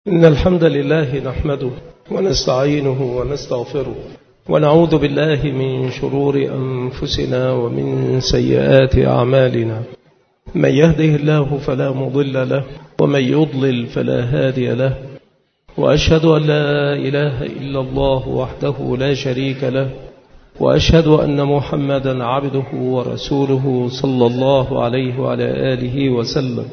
إن الحمد لله نحمده ونستعينه ونستغفره ونعوذ بالله من شرور أنفسنا ومن سيئات أعمالنا. من يهده الله فلا مضل له ومن يضلل فلا هادي له، وأشهد أن لا إله إلا الله وحده لا شريك له، وأشهد أن محمدا عبده ورسوله صلى الله عليه وعلى آله وسلم.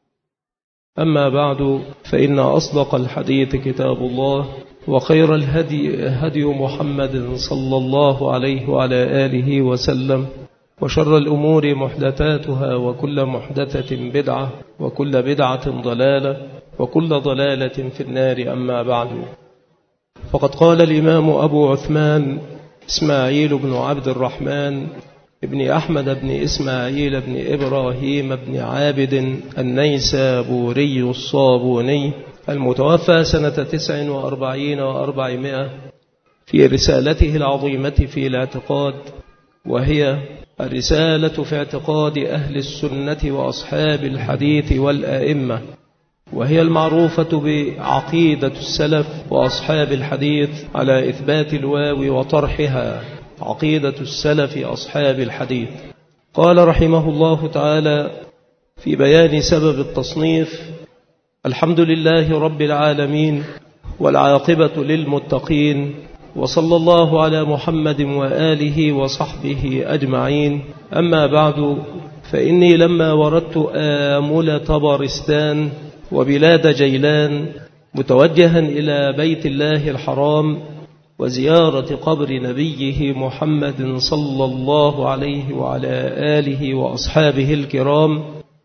أما بعد، فإن أصدق الحديث كتاب الله، وخير الهدي هدي محمد صلى الله عليه وعلى آله وسلم، وشر الأمور محدثاتها، وكل محدثة بدعة، وكل بدعة ضلالة، وكل ضلالة في النار. أما بعد، فقد قال الإمام أبو عثمان إسماعيل بن عبد الرحمن ابن أحمد بن إسماعيل بن إبراهيم بن عابد النيسابوري الصابوني المتوفى سنة 49 و400 في رسالته العظيمة في الاعتقاد، وهي الرسالة في اعتقاد أهل السنة وأصحاب الحديث والآئمة، وهي المعروفة بعقيدة السلف وأصحاب الحديث على إثبات الواو وطرحها، عقيدة السلف أصحاب الحديث. قال رحمه الله تعالى في بيان سبب التصنيف: الحمد لله رب العالمين، والعاقبة للمتقين، وصلى الله على محمد وآله وصحبه أجمعين. أما بعد، فإني لما وردت آمل طبرستان وبلاد جيلان متوجها إلى بيت الله الحرام وزيارة قبر نبيه محمد صلى الله عليه وعلى آله وأصحابه الكرام،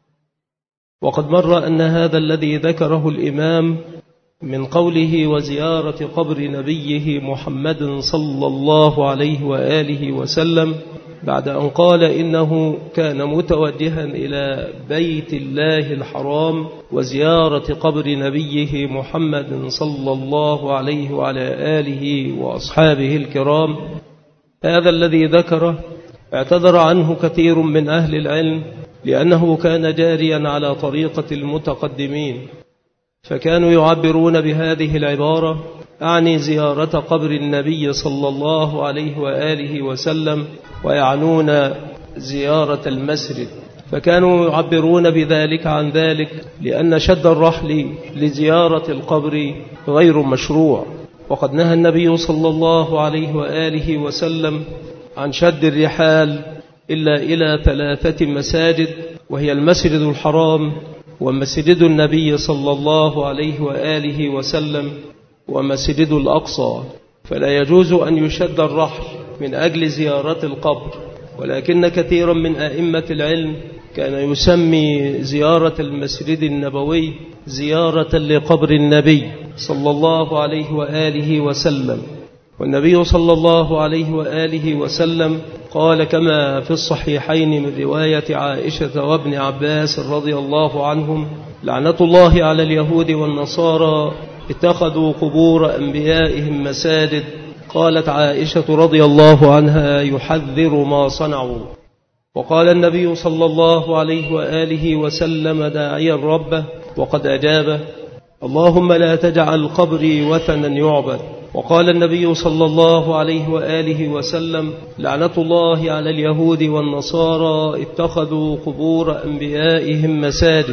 وقد مر أن هذا الذي ذكره الإمام من قوله وزيارة قبر نبيه محمد صلى الله عليه وآله وسلم، بعد أن قال إنه كان متوجها إلى بيت الله الحرام وزيارة قبر نبيه محمد صلى الله عليه وعلى آله وأصحابه الكرام، هذا الذي ذكره اعتذر عنه كثير من أهل العلم، لأنه كان جاريا على طريقة المتقدمين، فكانوا يعبرون بهذه العبارة: أعني زيارة قبر النبي صلى الله عليه وآله وسلم، ويعنون زيارة المسجد، فكانوا يعبرون بذلك عن ذلك، لأن شد الرحل لزيارة القبر غير مشروع، وقد نهى النبي صلى الله عليه وآله وسلم عن شد الرحال إلا إلى 3 مساجد، وهي المسجد الحرام، ومسجد النبي صلى الله عليه وآله وسلم، ومسجد الأقصى. فلا يجوز أن يشد الرحل من أجل زيارة القبر، ولكن كثيرا من أئمة العلم كان يسمي زيارة المسجد النبوي زيارة لقبر النبي صلى الله عليه وآله وسلم. والنبي صلى الله عليه وآله وسلم قال كما في الصحيحين من رواية عائشة وابن عباس رضي الله عنهم: لعنة الله على اليهود والنصارى اتخذوا قبور أنبيائهم مساجد. قالت عائشة رضي الله عنها: يحذر ما صنعوا. وقال النبي صلى الله عليه وآله وسلم داعيا ربه وقد أجابه: اللهم لا تجعل قبري وثنا يعبد. وقال النبي صلى الله عليه وآله وسلم: لعنة الله على اليهود والنصارى اتخذوا قبور أنبيائهم مساجد.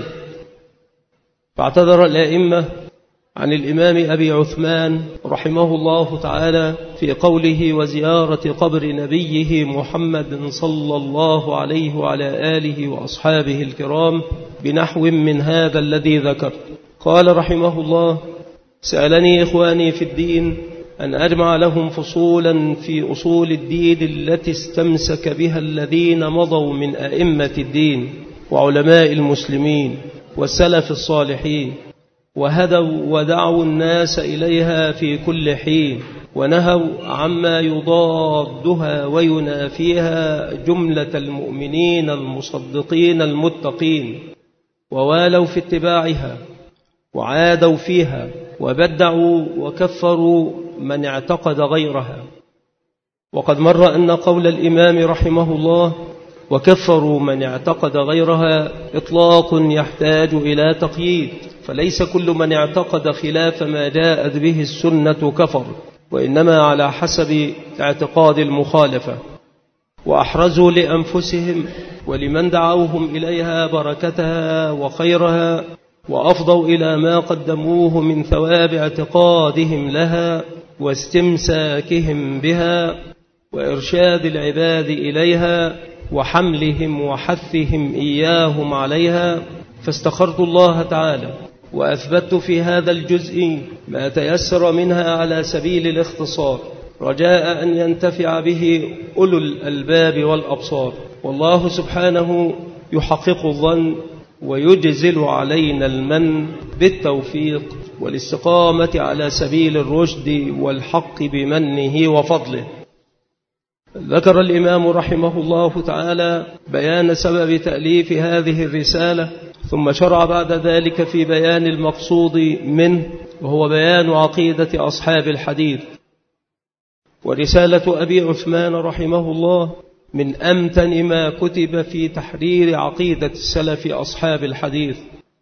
فاعتذر الأئمة عن الإمام أبي عثمان رحمه الله تعالى في قوله وزيارة قبر نبيه محمد صلى الله عليه وعلى آله وأصحابه الكرام بنحو من هذا الذي ذكر. قال رحمه الله: سألني إخواني في الدين أن أجمع لهم فصولا في أصول الدين التي استمسك بها الذين مضوا من أئمة الدين وعلماء المسلمين والسلف الصالحين، وهدوا ودعوا الناس إليها في كل حين، ونهوا عما يضادها وينافيها جملة المؤمنين المصدقين المتقين، ووالوا في اتباعها وعادوا فيها، وبدعوا وكفروا من اعتقد غيرها. وقد مر أن قول الإمام رحمه الله وكفروا من اعتقد غيرها إطلاق يحتاج إلى تقييد، فليس كل من اعتقد خلاف ما جاءت به السنة كفر، وإنما على حسب اعتقاد المخالفة. وأحرزوا لأنفسهم ولمن دعوهم إليها بركتها وخيرها، وأفضوا إلى ما قدموه من ثواب اعتقادهم لها واستمساكهم بها وإرشاد العباد إليها وحملهم وحثهم إياهم عليها. فاستخرت الله تعالى وأثبت في هذا الجزء ما تيسر منها على سبيل الاختصار، رجاء أن ينتفع به أولو الألباب والأبصار. والله سبحانه يحقق الظن ويجزل علينا المن بالتوفيق والاستقامة على سبيل الرشد والحق بمنه وفضله. ذكر الإمام رحمه الله تعالى بيان سبب تأليف هذه الرسالة، ثم شرع بعد ذلك في بيان المقصود منه، وهو بيان عقيدة أصحاب الحديث. ورسالة أبي عثمان رحمه الله من أمتن ما كتب في تحرير عقيدة السلف أصحاب الحديث.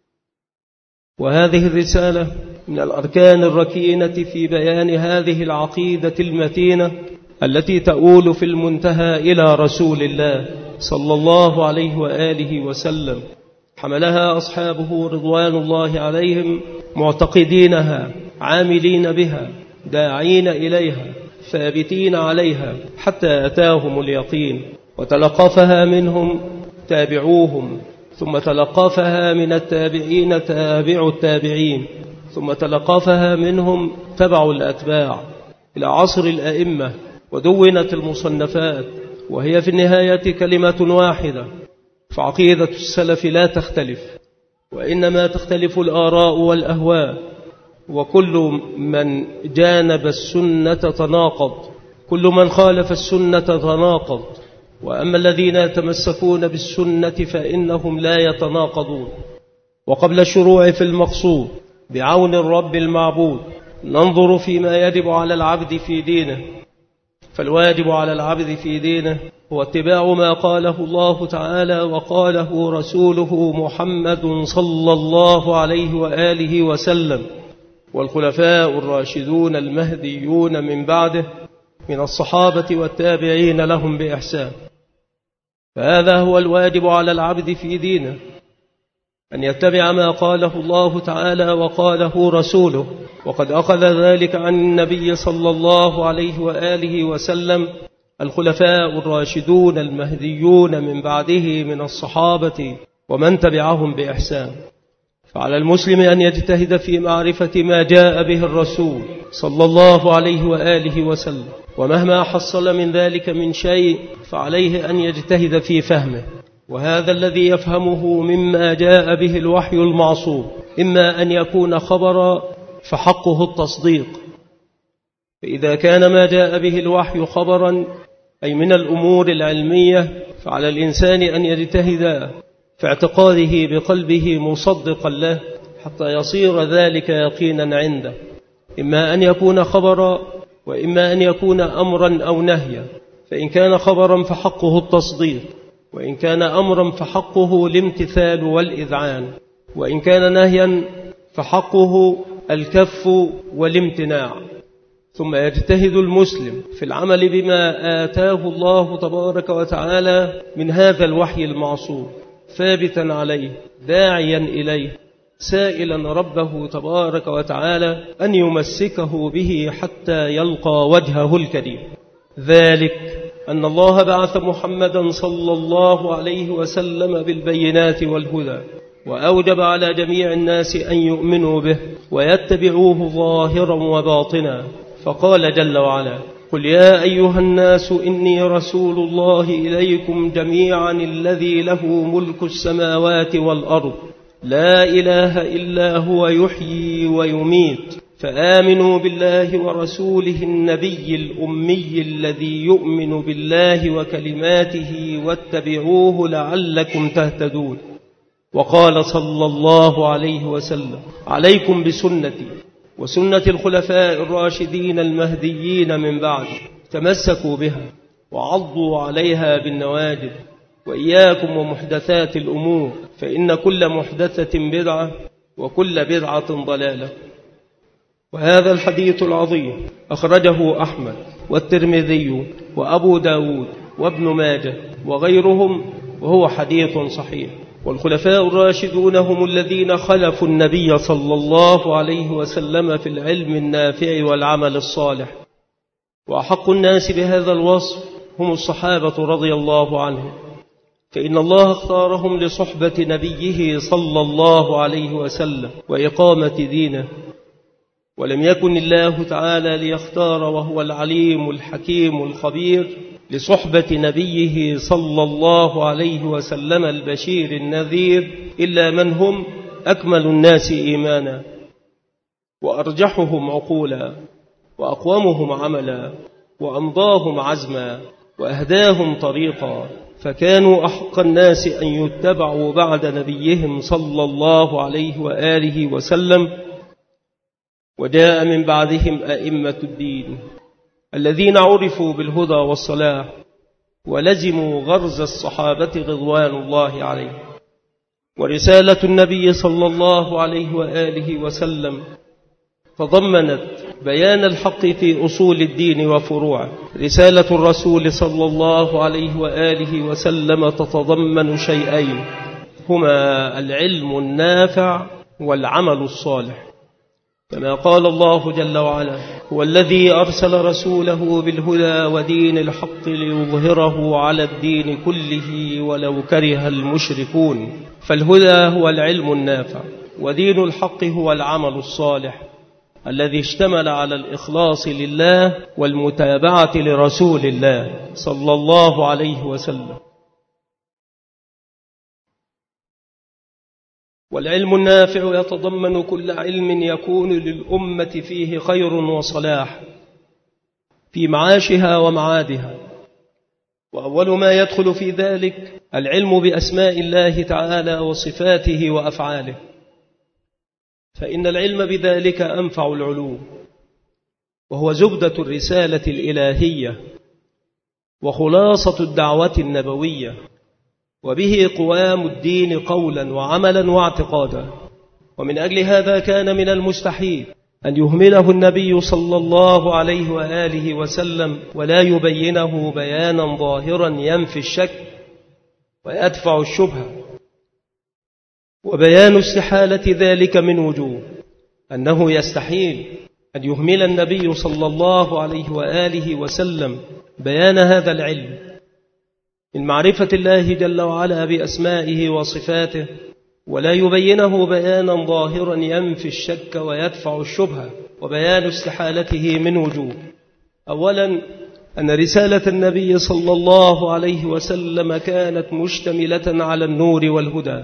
وهذه الرسالة من الأركان الركينة في بيان هذه العقيدة المتينة التي تؤول في المنتهى إلى رسول الله صلى الله عليه وآله وسلم، حملها أصحابه رضوان الله عليهم معتقدينها عاملين بها داعين إليها ثابتين عليها حتى أتاهم اليقين، وتلقفها منهم تابعوهم، ثم تلقفها من التابعين تابع التابعين، ثم تلقفها منهم تبع الأتباع إلى عصر الأئمة، ودونت المصنفات، وهي في النهاية كلمة واحدة. فعقيدة السلف لا تختلف، وإنما تختلف الآراء والأهواء، وكل من جانب السنة تناقض، كل من خالف السنة تناقض. وأما الذين يتمسكون بالسنة فإنهم لا يتناقضون. وقبل الشروع في المقصود بعون الرب المعبود ننظر فيما يجب على العبد في دينه. فالواجب على العبد في دينه هو اتباع ما قاله الله تعالى وقاله رسوله محمد صلى الله عليه وآله وسلم والخلفاء الراشدون المهديون من بعده من الصحابة والتابعين لهم بإحسان. فهذا هو الواجب على العبد في دينه، أن يتبع ما قاله الله تعالى وقاله رسوله. وقد أخذ ذلك عن النبي صلى الله عليه وآله وسلم الخلفاء الراشدون المهديون من بعده من الصحابة ومن تبعهم بإحسان. فعلى المسلم أن يجتهد في معرفة ما جاء به الرسول صلى الله عليه وآله وسلم، ومهما حصل من ذلك من شيء فعليه أن يجتهد في فهمه. وهذا الذي يفهمه مما جاء به الوحي المعصوم إما أن يكون خبرا فحقه التصديق، فإذا كان ما جاء به الوحي خبرا أي من الأمور العلمية فعلى الإنسان أن يجتهد في اعتقاده بقلبه مصدقا له حتى يصير ذلك يقينا عنده، إما أن يكون خبرا وإما أن يكون أمرا أو نهيا. فإن كان خبرا فحقه التصديق، وإن كان أمرا فحقه الامتثال والإذعان، وإن كان نهيا فحقه الكف والامتناع. ثم يجتهد المسلم في العمل بما آتاه الله تبارك وتعالى من هذا الوحي المعصوم، ثابتا عليه داعيا إليه سائلا ربه تبارك وتعالى أن يمسكه به حتى يلقى وجهه الكريم. ذلك أن الله بعث محمدا صلى الله عليه وسلم بالبينات والهدى، وأوجب على جميع الناس أن يؤمنوا به ويتبعوه ظاهرا وباطنا. فقال جل وعلا: قل يا أيها الناس إني رسول الله إليكم جميعا الذي له ملك السماوات والأرض لا إله إلا هو يحيي ويميت، فآمنوا بالله ورسوله النبي الأمي الذي يؤمن بالله وكلماته واتبعوه لعلكم تهتدون. وقال صلى الله عليه وسلم: عليكم بسنتي وسنة الخلفاء الراشدين المهديين من بعد، تمسكوا بها وعضوا عليها بالنواجذ، وإياكم ومحدثات الأمور، فإن كل محدثة بدعة وكل بدعة ضلالة. وهذا الحديث العظيم أخرجه أحمد والترمذي وأبو داود وابن ماجه وغيرهم، وهو حديث صحيح. والخلفاء الراشدون هم الذين خلفوا النبي صلى الله عليه وسلم في العلم النافع والعمل الصالح، وأحق الناس بهذا الوصف هم الصحابة رضي الله عنهم، فإن الله اختارهم لصحبة نبيه صلى الله عليه وسلم وإقامة دينه، ولم يكن الله تعالى ليختار وهو العليم الحكيم الخبير لصحبة نبيه صلى الله عليه وسلم البشير النذير إلا من هم أكمل الناس إيمانا وأرجحهم عقولا وأقومهم عملا وأمضاهم عزما وأهداهم طريقا، فكانوا أحق الناس أن يتبعوا بعد نبيهم صلى الله عليه وآله وسلم. وجاء من بعدهم أئمة الدين الذين عرفوا بالهدى والصلاح ولزموا غرز الصحابة رضوان الله عليهم. ورسالة النبي صلى الله عليه وآله وسلم تضمنت بيان الحق في أصول الدين وفروعه. رسالة الرسول صلى الله عليه وآله وسلم تتضمن شيئين هما العلم النافع والعمل الصالح، كما قال الله جل وعلا: هو الذي أرسل رسوله بالهدى ودين الحق ليظهره على الدين كله ولو كره المشركون. فالهدى هو العلم النافع، ودين الحق هو العمل الصالح الذي اشتمل على الإخلاص لله والمتابعة لرسول الله صلى الله عليه وسلم. والعلم النافع يتضمن كل علم يكون للأمة فيه خير وصلاح في معاشها ومعادها، وأول ما يدخل في ذلك العلم بأسماء الله تعالى وصفاته وأفعاله، فإن العلم بذلك أنفع العلوم، وهو زبدة الرسالة الإلهية وخلاصة الدعوة النبوية، وبه قوام الدين قولا وعملا واعتقادا. ومن أجل هذا كان من المستحيل أن يهمله النبي صلى الله عليه وآله وسلم ولا يبينه بيانا ظاهرا ينفي الشك ويدفع الشبهة. وبيان استحالة ذلك من وجوه: أنه يستحيل أن يهمل النبي صلى الله عليه وآله وسلم بيان هذا العلم من معرفة الله جل وعلا بأسمائه وصفاته ولا يبينه بيانا ظاهرا ينفي الشك ويدفع الشبهة. وبيان استحالته من وجوه: أولا، أن رسالة النبي صلى الله عليه وسلم كانت مشتملة على النور والهدى،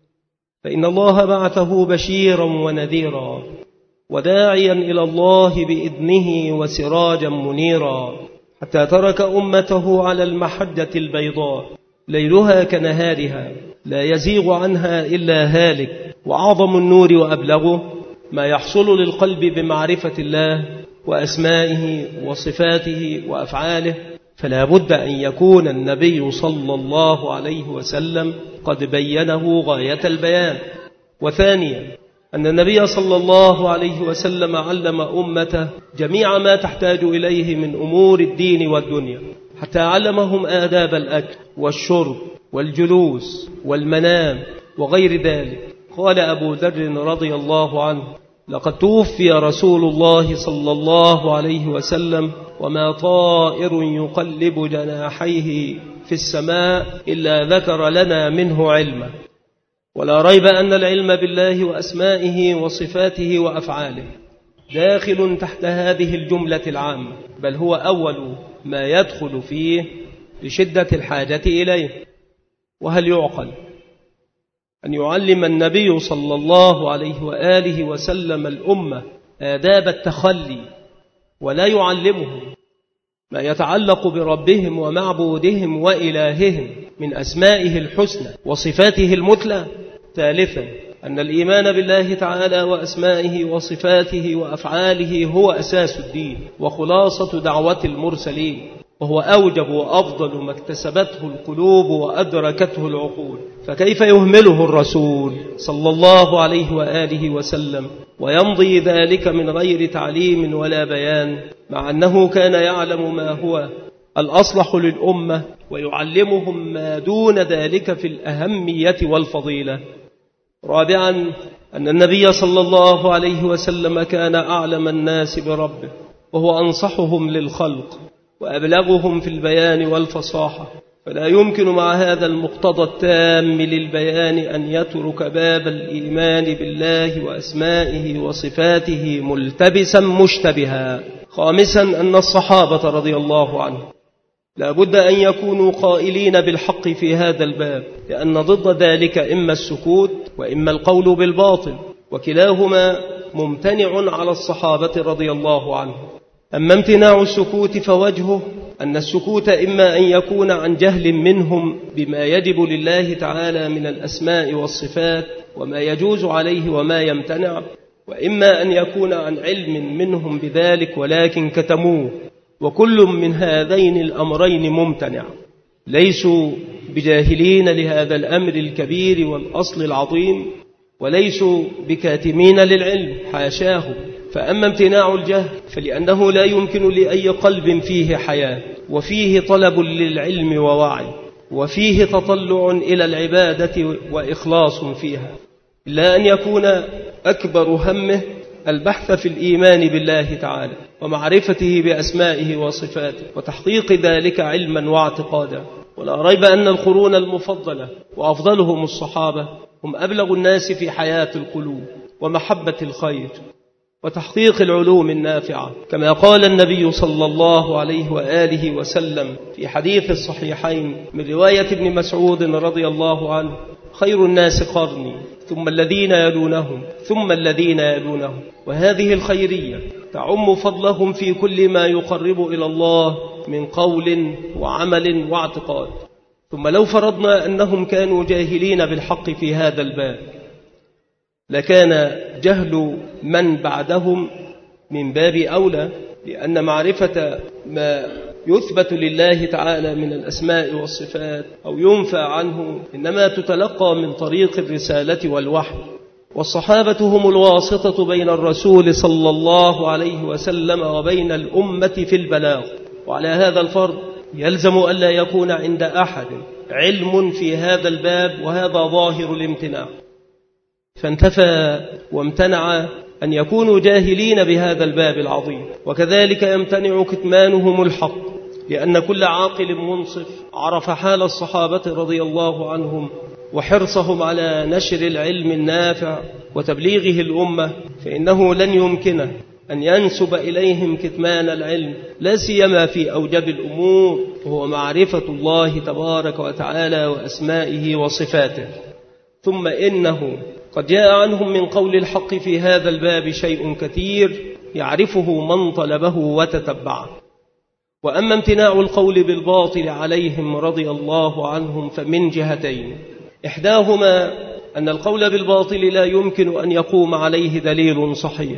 فإن الله بعثه بشيرا ونذيرا وداعيا إلى الله بإذنه وسراجا منيرا، حتى ترك أمته على المحجة البيضاء ليلها كنهارها لا يزيغ عنها إلا هالك. وأعظم النور وأبلغه ما يحصل للقلب بمعرفة الله وأسمائه وصفاته وأفعاله، فلا بد أن يكون النبي صلى الله عليه وسلم قد بينه غاية البيان. وثانيا، أن النبي صلى الله عليه وسلم علم أمته جميع ما تحتاج إليه من أمور الدين والدنيا، حتى علمهم آداب الأكل والشرب والجلوس والمنام وغير ذلك. قال أبو ذر رضي الله عنه: لقد توفي رسول الله صلى الله عليه وسلم وما طائر يقلب جناحيه في السماء إلا ذكر لنا منه علما. ولا ريب أن العلم بالله وأسمائه وصفاته وأفعاله داخل تحت هذه الجملة العامة، بل هو أول ما يدخل فيه لشدة الحاجة إليه. وهل يعقل أن يعلم النبي صلى الله عليه وآله وسلم الأمة آداب التخلي ولا يعلمهم ما يتعلق بربهم ومعبودهم وإلههم من أسمائه الحسنى وصفاته المثلى؟ ثالثا، أن الإيمان بالله تعالى وأسمائه وصفاته وأفعاله هو أساس الدين وخلاصة دعوة المرسلين، وهو أوجب وأفضل ما اكتسبته القلوب وأدركته العقول، فكيف يهمله الرسول صلى الله عليه وآله وسلم ويمضي ذلك من غير تعليم ولا بيان، مع أنه كان يعلم ما هو الأصلح للأمة ويعلمهم ما دون ذلك في الأهمية والفضيلة. رابعا، أن النبي صلى الله عليه وسلم كان أعلم الناس بربه، وهو أنصحهم للخلق وأبلغهم في البيان والفصاحة، فلا يمكن مع هذا المقتضى التام للبيان أن يترك باب الإيمان بالله وأسمائه وصفاته ملتبسا مشتبها. خامسا، أن الصحابة رضي الله عنهم لا بد أن يكونوا قائلين بالحق في هذا الباب، لأن ضد ذلك إما السكوت وإما القول بالباطل، وكلاهما ممتنع على الصحابة رضي الله عنهم. أما امتناع السكوت فوجهه أن السكوت إما أن يكون عن جهل منهم بما يجب لله تعالى من الأسماء والصفات وما يجوز عليه وما يمتنع، وإما أن يكون عن علم منهم بذلك ولكن كتموه، وكل من هذين الأمرين ممتنع. ليسوا بجاهلين لهذا الأمر الكبير والأصل العظيم، وليسوا بكاتمين للعلم، حاشاه. فأما امتناع الجهل فلأنه لا يمكن لأي قلب فيه حياة وفيه طلب للعلم ووعي وفيه تطلع إلى العبادة وإخلاص فيها، إلا أن يكون أكبر همه البحث في الإيمان بالله تعالى ومعرفته بأسمائه وصفاته وتحقيق ذلك علما واعتقادا. ولا ريب أن القرون المفضلة وأفضلهم الصحابة هم أبلغ الناس في حياة القلوب ومحبة الخير وتحقيق العلوم النافعة، كما قال النبي صلى الله عليه وآله وسلم في حديث الصحيحين من رواية ابن مسعود رضي الله عنه: خير الناس قرني ثم الذين يلونهم ثم الذين يلونهم. وهذه الخيرية تعم فضلهم في كل ما يقرب إلى الله من قول وعمل واعتقاد. ثم لو فرضنا أنهم كانوا جاهلين بالحق في هذا الباب لكان جهل من بعدهم من باب أولى، لأن معرفة ما يثبت لله تعالى من الأسماء والصفات أو ينفى عنه إنما تتلقى من طريق الرسالة والوحي، والصحابة هم الواسطة بين الرسول صلى الله عليه وسلم وبين الأمة في البلاغ. وعلى هذا الفرض يلزم ألا يكون عند أحد علم في هذا الباب، وهذا ظاهر الامتناع، فانتفى وامتنع أن يكونوا جاهلين بهذا الباب العظيم. وكذلك يمتنع كتمانهم الحق، لأن كل عاقل منصف عرف حال الصحابة رضي الله عنهم وحرصهم على نشر العلم النافع وتبليغه الأمة، فإنه لن يمكنه أن ينسب إليهم كتمان العلم، لا سيما في أوجب الأمور وهو معرفة الله تبارك وتعالى وأسمائه وصفاته. ثم إنه قد جاء عنهم من قول الحق في هذا الباب شيء كثير يعرفه من طلبه وتتبعه. وأما امتناع القول بالباطل عليهم رضي الله عنهم فمن جهتين: إحداهما أن القول بالباطل لا يمكن أن يقوم عليه دليل صحيح،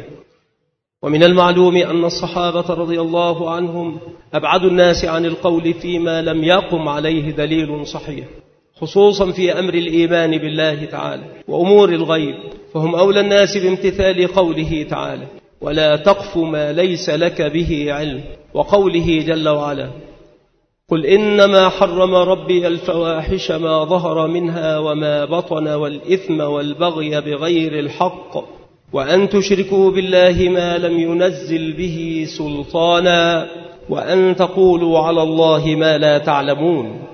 ومن المعلوم أن الصحابة رضي الله عنهم أبعد الناس عن القول فيما لم يقم عليه دليل صحيح، خصوصا في أمر الإيمان بالله تعالى وأمور الغيب، فهم أولى الناس بامتثال قوله تعالى: ولا تقف ما ليس لك به علم، وقوله جل وعلا: قل إنما حرم ربي الفواحش ما ظهر منها وما بطن والإثم والبغي بغير الحق وأن تشركوا بالله ما لم ينزل به سلطانا وأن تقولوا على الله ما لا تعلمون.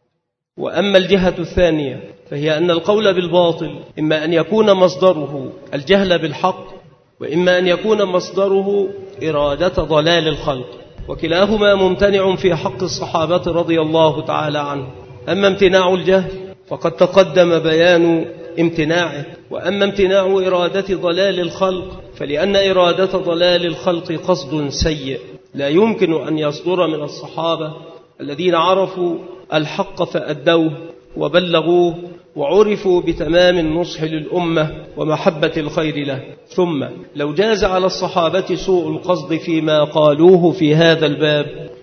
وأما الجهة الثانية فهي أن القول بالباطل إما أن يكون مصدره الجهل بالحق، وإما أن يكون مصدره إرادة ضلال الخلق، وكلاهما ممتنع في حق الصحابة رضي الله تعالى عنه. أما امتناع الجهل فقد تقدم بيان امتناعه، وأما امتناع إرادة ضلال الخلق فلأن إرادة ضلال الخلق قصد سيء لا يمكن أن يصدر من الصحابة الذين عرفوا الحق فأدوه وبلغوه وعرفوا بتمام النصح للأمة ومحبة الخير له. ثم لو جاز على الصحابة سوء القصد فيما قالوه في هذا الباب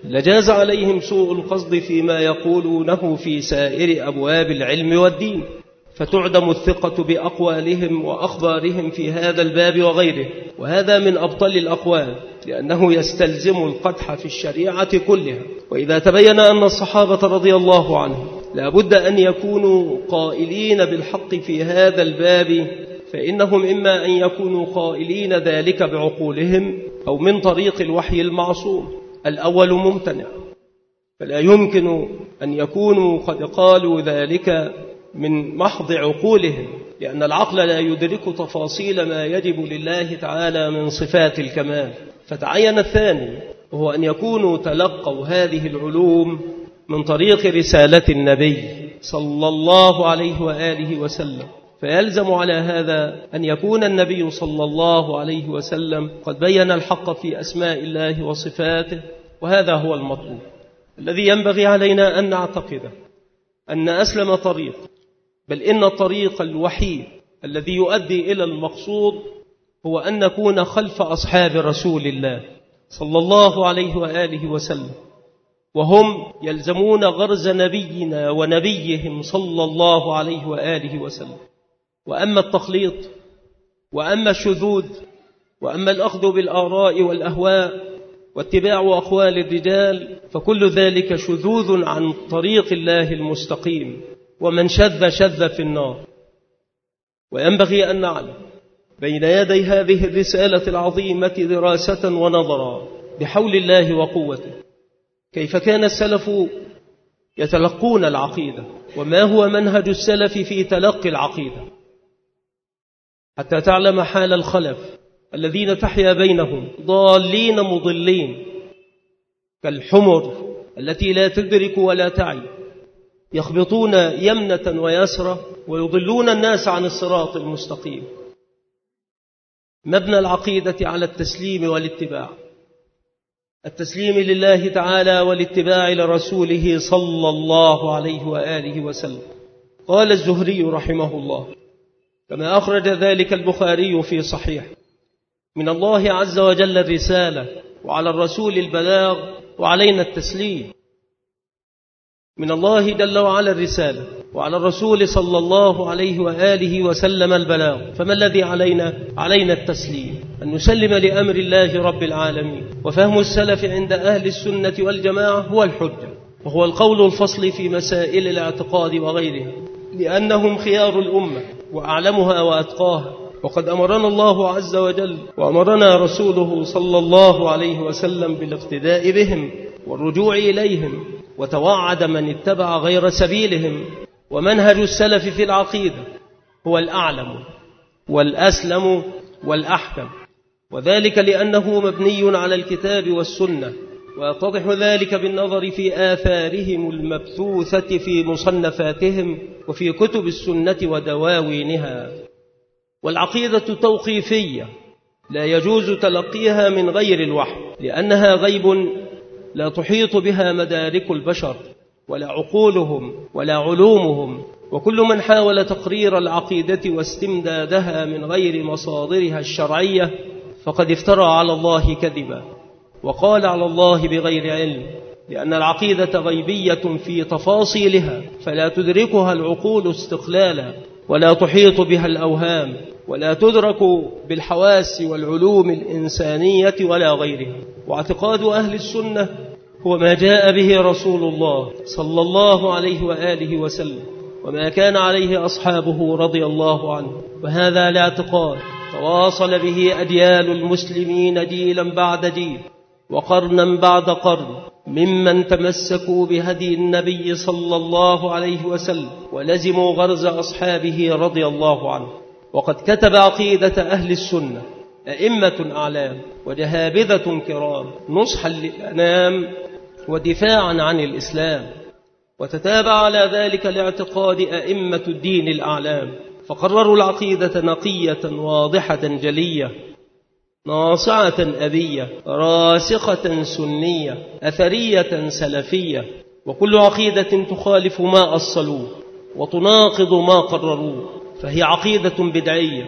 لجاز عليهم سوء القصد فيما يقولونه في سائر أبواب العلم والدين، فتعدم الثقة بأقوالهم وأخبارهم في هذا الباب وغيره، وهذا من أبطل الأقوال، لأنه يستلزم القدح في الشريعة كلها. وإذا تبين أن الصحابة رضي الله عنهم لا بد أن يكونوا قائلين بالحق في هذا الباب، فإنهم إما أن يكونوا قائلين ذلك بعقولهم أو من طريق الوحي المعصوم. الأول ممتنع، فلا يمكن أن يكونوا قد قالوا ذلك من محض عقولهم، لأن العقل لا يدرك تفاصيل ما يجب لله تعالى من صفات الكمال. فتعين الثاني، وهو أن يكونوا تلقوا هذه العلوم من طريق رسالة النبي صلى الله عليه وآله وسلم. فيلزم على هذا أن يكون النبي صلى الله عليه وسلم قد بين الحق في أسماء الله وصفاته، وهذا هو المطلوب الذي ينبغي علينا أن نعتقده، أن أسلم طريق، بل إن الطريق الوحيد الذي يؤدي إلى المقصود هو أن نكون خلف أصحاب رسول الله صلى الله عليه وآله وسلم، وهم يلزمون غرز نبينا ونبيهم صلى الله عليه وآله وسلم. وأما التخليط وأما الشذوذ وأما الأخذ بالآراء والأهواء واتباع أقوال الرجال، فكل ذلك شذوذ عن طريق الله المستقيم، ومن شذ شذ في النار. وينبغي أن نعلم بين يدي هذه الرسالة العظيمة دراسة ونظرا بحول الله وقوته كيف كان السلف يتلقون العقيدة، وما هو منهج السلف في تلقي العقيدة، حتى تعلم حال الخلف الذين تحيا بينهم ضالين مضلين كالحمر التي لا تدرك ولا تعي، يخبطون يمنة ويسرى ويضلون الناس عن الصراط المستقيم. مبنى العقيدة على التسليم والاتباع، التسليم لله تعالى والاتباع لرسوله صلى الله عليه وآله وسلم. قال الزهري رحمه الله كما أخرج ذلك البخاري في صحيح: من الله عز وجل الرسالة، وعلى الرسول البلاغ، وعلينا التسليم. من الله جل وعلا الرسالة، وعلى الرسول صلى الله عليه وآله وسلم البلاغ. فما الذي علينا؟ علينا التسليم، أن نسلم لأمر الله رب العالمين. وفهم السلف عند أهل السنة والجماعة هو الحجة، وهو القول الفصل في مسائل الاعتقاد وغيرها، لأنهم خيار الأمة وأعلمها وأتقاها. وقد أمرنا الله عز وجل وأمرنا رسوله صلى الله عليه وسلم بالاقتداء بهم والرجوع إليهم، وتوعد من اتبع غير سبيلهم. ومنهج السلف في العقيدة هو الأعلم والأسلم والأحكم، وذلك لأنه مبني على الكتاب والسنة، ويتضح ذلك بالنظر في آثارهم المبثوثة في مصنفاتهم وفي كتب السنة ودواوينها. والعقيدة توقيفية لا يجوز تلقيها من غير الوحي، لأنها غيب لا تحيط بها مدارك البشر ولا عقولهم ولا علومهم. وكل من حاول تقرير العقيدة واستمدادها من غير مصادرها الشرعية فقد افترى على الله كذبا وقال على الله بغير علم، لأن العقيدة غيبية في تفاصيلها فلا تدركها العقول استقلالا، ولا تحيط بها الأوهام، ولا تدرك بالحواس والعلوم الإنسانية ولا غيرها. واعتقاد أهل السنة هو ما جاء به رسول الله صلى الله عليه وآله وسلم، وما كان عليه أصحابه رضي الله عنه. وهذا الاعتقاد تواصل به أجيال المسلمين جيلا بعد جيل وقرنا بعد قرن ممن تمسكوا بهدي النبي صلى الله عليه وسلم ولزموا غرز أصحابه رضي الله عنه. وقد كتب عقيدة أهل السنة أئمة أعلام وجهابذة كرام نصحا للأنام ودفاعا عن الإسلام، وتتابع على ذلك لاعتقاد أئمة الدين الأعلام، فقرروا العقيدة نقية واضحة جلية ناصعة أبية راسخة سنية أثرية سلفية. وكل عقيدة تخالف ما أصلوه وتناقض ما قرروه فهي عقيدة بدعية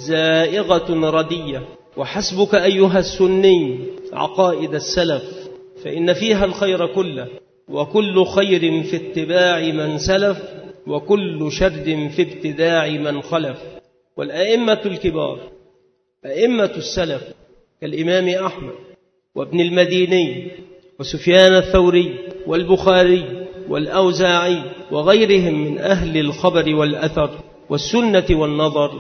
زائغة ردية. وحسبك أيها السني عقائد السلف، فإن فيها الخير كله، وكل خير في اتباع من سلف، وكل شر في ابتداع من خلف. والأئمة الكبار أئمة السلف كالإمام أحمد وابن المديني وسفيان الثوري والبخاري والأوزاعي وغيرهم من أهل الخبر والأثر والسنة والنظر،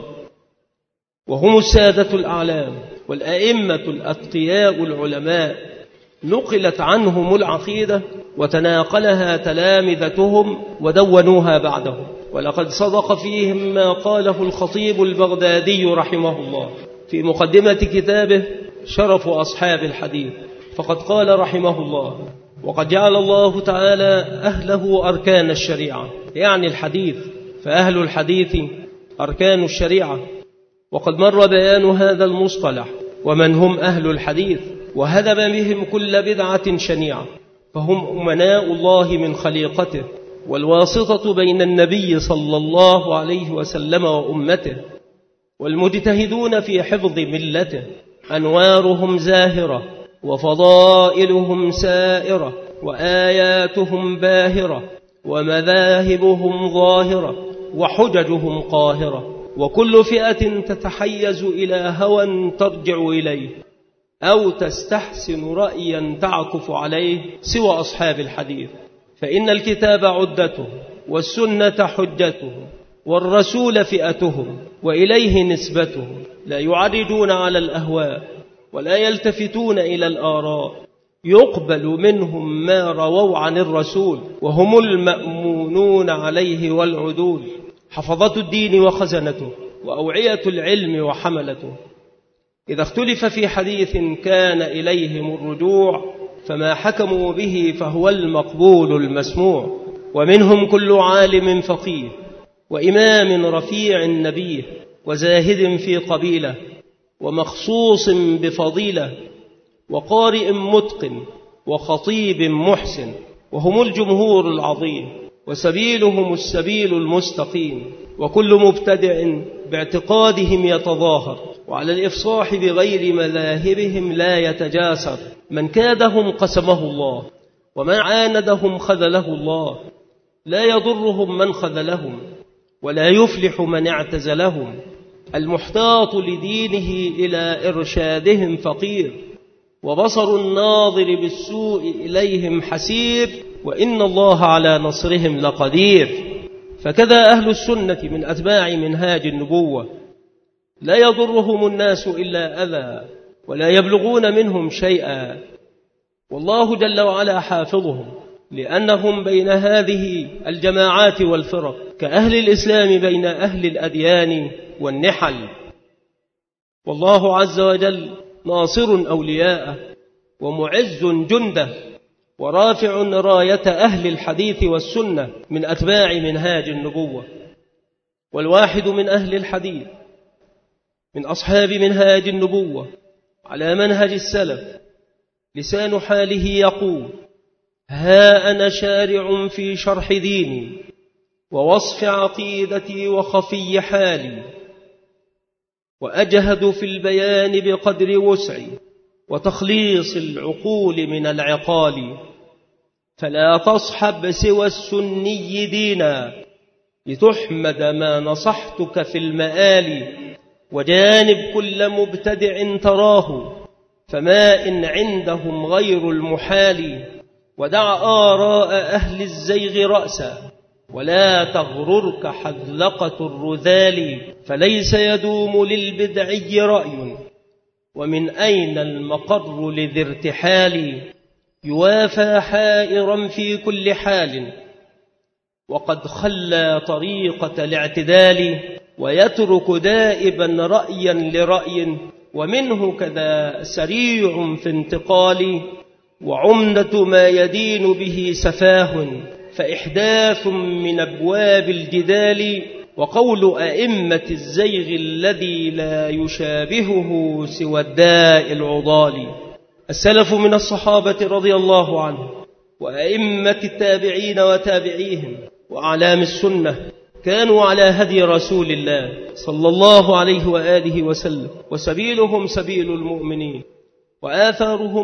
وهم السادة الأعلام والأئمة الأتقياء العلماء، نقلت عنهم العقيدة وتناقلها تلامذتهم ودونوها بعدهم. ولقد صدق فيهم ما قاله الخطيب البغدادي رحمه الله في مقدمة كتابه شرف أصحاب الحديث، فقد قال رحمه الله: وقد جعل الله تعالى أهله أركان الشريعة، يعني الحديث، فأهل الحديث أركان الشريعة. وقد مر بيان هذا المصطلح ومن هم أهل الحديث، وهدم بهم كل بدعة شنيعة، فهم أمناء الله من خليقته، والواسطة بين النبي صلى الله عليه وسلم وأمته، والمجتهدون في حفظ ملته، أنوارهم زاهرة وفضائلهم سائرة وآياتهم باهرة ومذاهبهم ظاهرة وحججهم قاهرة، وكل فئة تتحيز إلى هوى ترجع إليه أو تستحسن رأيا تعكف عليه سوى أصحاب الحديث، فإن الكتاب عدته والسنة حجته والرسول فئتهم وإليه نسبتهم، لا يعرجون على الأهواء ولا يلتفتون إلى الآراء، يقبل منهم ما رووا عن الرسول، وهم المأمونون عليه والعدول، حفظة الدين وخزنته وأوعية العلم وحملته. إذا اختلف في حديث كان إليهم الرجوع، فما حكموا به فهو المقبول المسموع. ومنهم كل عالم فقيه وإمام رفيع نبيه وزاهد في قبيلة ومخصوص بفضيلة وقارئ متقن وخطيب محسن، وهم الجمهور العظيم، وسبيلهم السبيل المستقيم. وكل مبتدع باعتقادهم يتظاهر، وعلى الإفصاح بغير مذاهبهم لا يتجاسر. من كادهم قسمه الله، ومن عاندهم خذله الله، لا يضرهم من خذلهم ولا يفلح من اعتزلهم. المحتاط لدينه إلى إرشادهم فقير، وبصر الناظر بالسوء إليهم حسير، وإن الله على نصرهم لقدير. فكذا أهل السنة من أتباع منهاج النبوة، لا يضرهم الناس إلا أذى ولا يبلغون منهم شيئا، والله جل وعلا حافظهم، لأنهم بين هذه الجماعات والفرق كأهل الإسلام بين أهل الأديان والنحل. والله عز وجل ناصر أولياءه ومعز جنده، ورافع راية أهل الحديث والسنة من أتباع منهاج النبوة. والواحد من أهل الحديث من أصحاب منهاج النبوة على منهج السلف لسان حاله يقول: ها أنا شارع في شرح ديني ووصف عقيدتي وخفي حالي، وأجهد في البيان بقدر وسعي وتخليص العقول من العقال. فلا تصحب سوى السني دينا لتحمد ما نصحتك في المآل، وجانب كل مبتدع تراه فما إن عندهم غير المحال. ودع آراء أهل الزيغ رأسا ولا تغررك حذلقة الرذال، فليس يدوم للبدعي رأي، ومن أين المقر لذي ارتحال. يوافى حائرا في كل حال، وقد خلى طريقة الاعتدال، ويترك دائبا رأيا لرأي، ومنه كذا سريع في انتقال. وعمدة ما يدين به سفاه، فإحداث من أبواب الجدال، وقول أئمة الزيغ الذي لا يشابهه سوى الداء العضال. السلف من الصحابة رضي الله عنهم وأئمة التابعين وتابعيهم وأعلام السنة كانوا على هدي رسول الله صلى الله عليه وآله وسلم، وسبيلهم سبيل المؤمنين، وآثارهم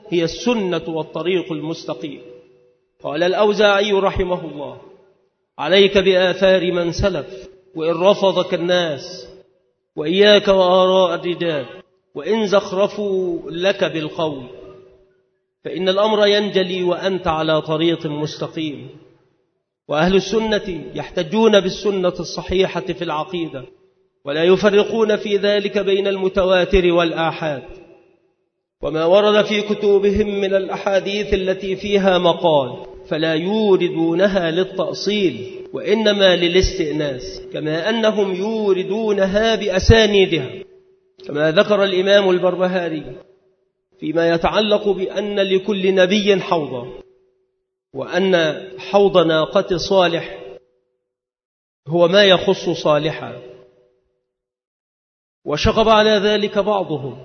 هي السنة والطريق المستقيم. قال الأوزاعي رحمه الله: عليك بآثار من سلف وإن رفضك الناس، وإياك وآراء الرجال وإن زخرفوا لك بالقول، فإن الأمر ينجلي وأنت على طريق مستقيم. وأهل السنة يحتجون بالسنة الصحيحة في العقيدة، ولا يفرقون في ذلك بين المتواتر والآحاد، وما ورد في كتبهم من الأحاديث التي فيها مقال فلا يوردونها للتأصيل وإنما للاستئناس، كما أنهم يوردونها بأسانيدها، كما ذكر الإمام البربهاري فيما يتعلق بأن لكل نبي حوضا، وأن حوض ناقة صالح هو ما يخص صالحا. وشغب على ذلك بعضهم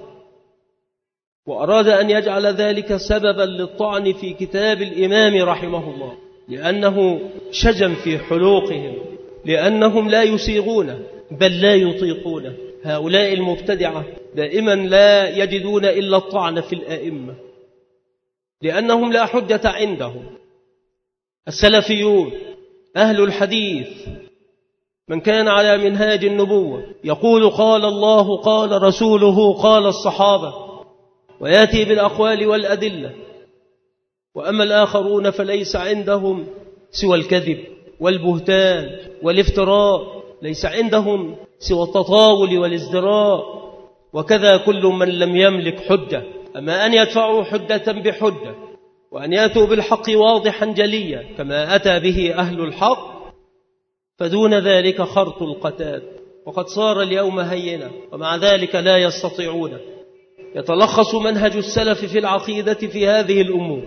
وأراد أن يجعل ذلك سببا للطعن في كتاب الإمام رحمه الله، لأنه شجن في حلوقهم، لأنهم لا يسيغونه بل لا يطيقونه. هؤلاء المبتدعة دائما لا يجدون إلا الطعن في الآئمة، لأنهم لا حجة عندهم. السلفيون أهل الحديث من كان على منهاج النبوة يقول قال الله قال رسوله قال الصحابة، ويأتي بالأقوال والأدلة. وأما الآخرون فليس عندهم سوى الكذب والبهتان والافتراء، ليس عندهم سوى التطاول والازدراء. وكذا كل من لم يملك حجة، أما أن يدفعوا حجة بحجة وأن يأتوا بالحق واضحا جليا كما أتى به أهل الحق، فدون ذلك خرط القتاد، وقد صار اليوم هينا، ومع ذلك لا يستطيعون. يتلخص منهج السلف في العقيدة في هذه الأمور: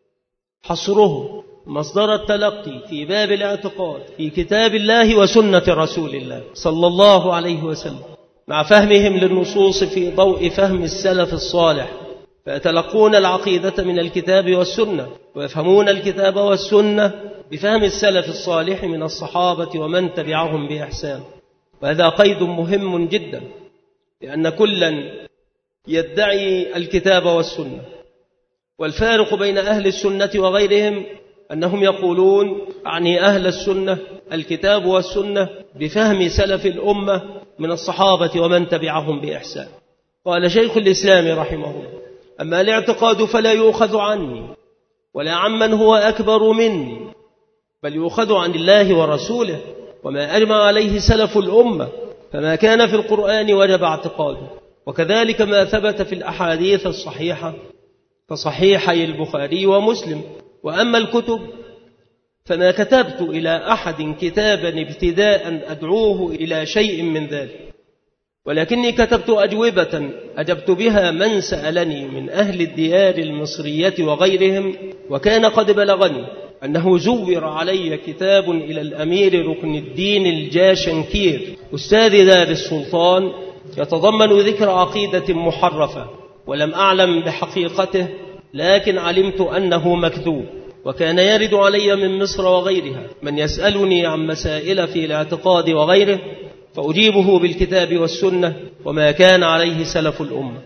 حصره مصدر التلقي في باب الاعتقاد في كتاب الله وسنة رسول الله صلى الله عليه وسلم، مع فهمهم للنصوص في ضوء فهم السلف الصالح، فيتلقون العقيدة من الكتاب والسنة، ويفهمون الكتاب والسنة بفهم السلف الصالح من الصحابة ومن تبعهم بإحسان. وهذا قيد مهم جدا، لأن كلا يدعي الكتاب والسنة. والفارق بين أهل السنة وغيرهم أنهم يقولون عني أهل السنة الكتاب والسنة بفهم سلف الأمة من الصحابة ومن تبعهم بإحسان. قال شيخ الإسلام رحمه الله: أما الاعتقاد فلا يؤخذ عني ولا عمن هو أكبر مني، بل يؤخذ عن الله ورسوله وما أجمع عليه سلف الأمة، فما كان في القرآن وجب اعتقاده، وكذلك ما ثبت في الأحاديث الصحيحة كصحيحي البخاري ومسلم. وأما الكتب فما كتبت إلى أحد كتابا ابتداء أدعوه إلى شيء من ذلك، ولكني كتبت أجوبة أجبت بها من سألني من أهل الديار المصرية وغيرهم، وكان قد بلغني أنه زور علي كتاب إلى الأمير ركن الدين الجاشنكير أستاذ دار السلطان يتضمن ذكر عقيدة محرفة، ولم أعلم بحقيقته، لكن علمت أنه مكذوب. وكان يرد علي من مصر وغيرها من يسألني عن مسائل في الاعتقاد وغيره، فأجيبه بالكتاب والسنة وما كان عليه سلف الأمة.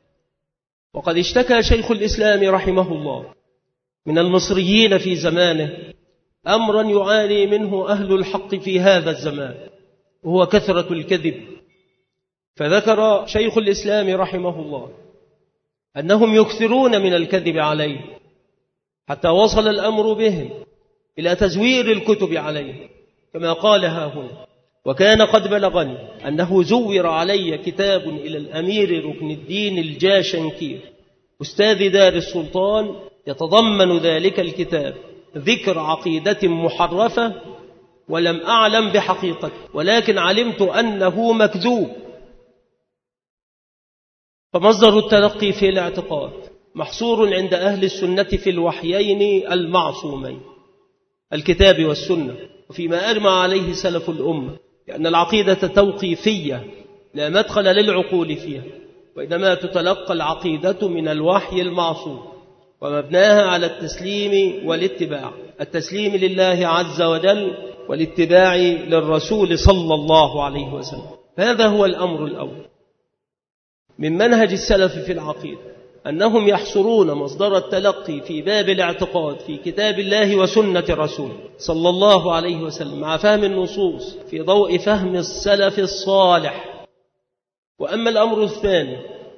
وقد اشتكى شيخ الإسلام رحمه الله من المصريين في زمانه أمرا يعاني منه أهل الحق في هذا الزمان، وهو كثرة الكذب. فذكر شيخ الإسلام رحمه الله أنهم يكثرون من الكذب عليه، حتى وصل الأمر بهم إلى تزوير الكتب عليه، كما قال ها هنا: وكان قد بلغني أنه زور علي كتاب إلى الأمير ركن الدين الجاشنكير أستاذ دار السلطان يتضمن ذلك الكتاب ذكر عقيدة محرفة، ولم أعلم بحقيقته، ولكن علمت أنه مكذوب. فمصدر التلقي في الاعتقاد محصور عند أهل السنة في الوحيين المعصومين الكتاب والسنة، وفيما أجمع عليه سلف الأمة، لأن العقيدة توقيفية لا مدخل للعقول فيها، وإنما تتلقى العقيدة من الوحي المعصوم، ومبناها على التسليم والاتباع، التسليم لله عز وجل والاتباع للرسول صلى الله عليه وسلم. هذا هو الأمر الأول من منهج السلف في العقيدة. أنهم يحصرون مصدر التلقي في باب الاعتقاد في كتاب الله وسنة رسوله صلى الله عليه وسلم مع فهم النصوص في ضوء فهم السلف الصالح. وأما الأمر الثاني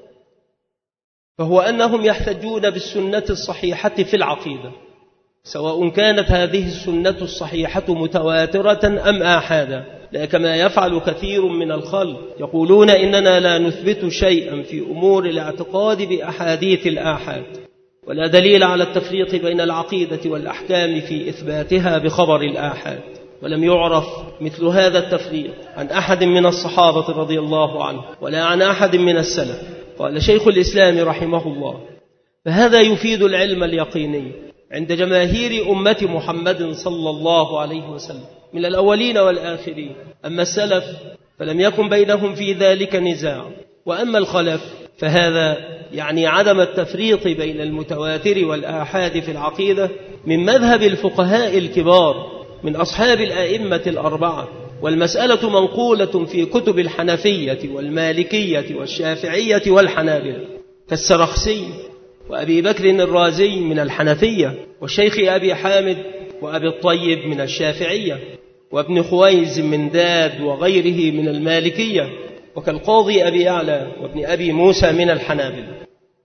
فهو أنهم يحتجون بالسنة الصحيحة في العقيدة، سواء كانت هذه السنة الصحيحة متواترة أم آحادا، لا كما يفعل كثير من الخلق يقولون إننا لا نثبت شيئا في أمور الاعتقاد بأحاديث الآحاد، ولا دليل على التفريق بين العقيدة والأحكام في إثباتها بخبر الآحاد. ولم يعرف مثل هذا التفريق عن أحد من الصحابة رضي الله عنه ولا عن أحد من السلف. قال شيخ الإسلام رحمه الله: فهذا يفيد العلم اليقيني عند جماهير أمة محمد صلى الله عليه وسلم من الأولين والآخرين. أما السلف فلم يكن بينهم في ذلك نزاع، وأما الخلف فهذا يعني عدم التفريق بين المتواتر والآحاد في العقيدة من مذهب الفقهاء الكبار من أصحاب الأئمة الأربعة، والمسألة منقولة في كتب الحنفية والمالكية والشافعية والحنابلة كالسرخسي وأبي بكر الرازي من الحنفية، والشيخ أبي حامد وأبي الطيب من الشافعية، وابن خويز من داد وغيره من المالكية، وكالقاضي أبي يعلى وابن أبي موسى من الحنابلة.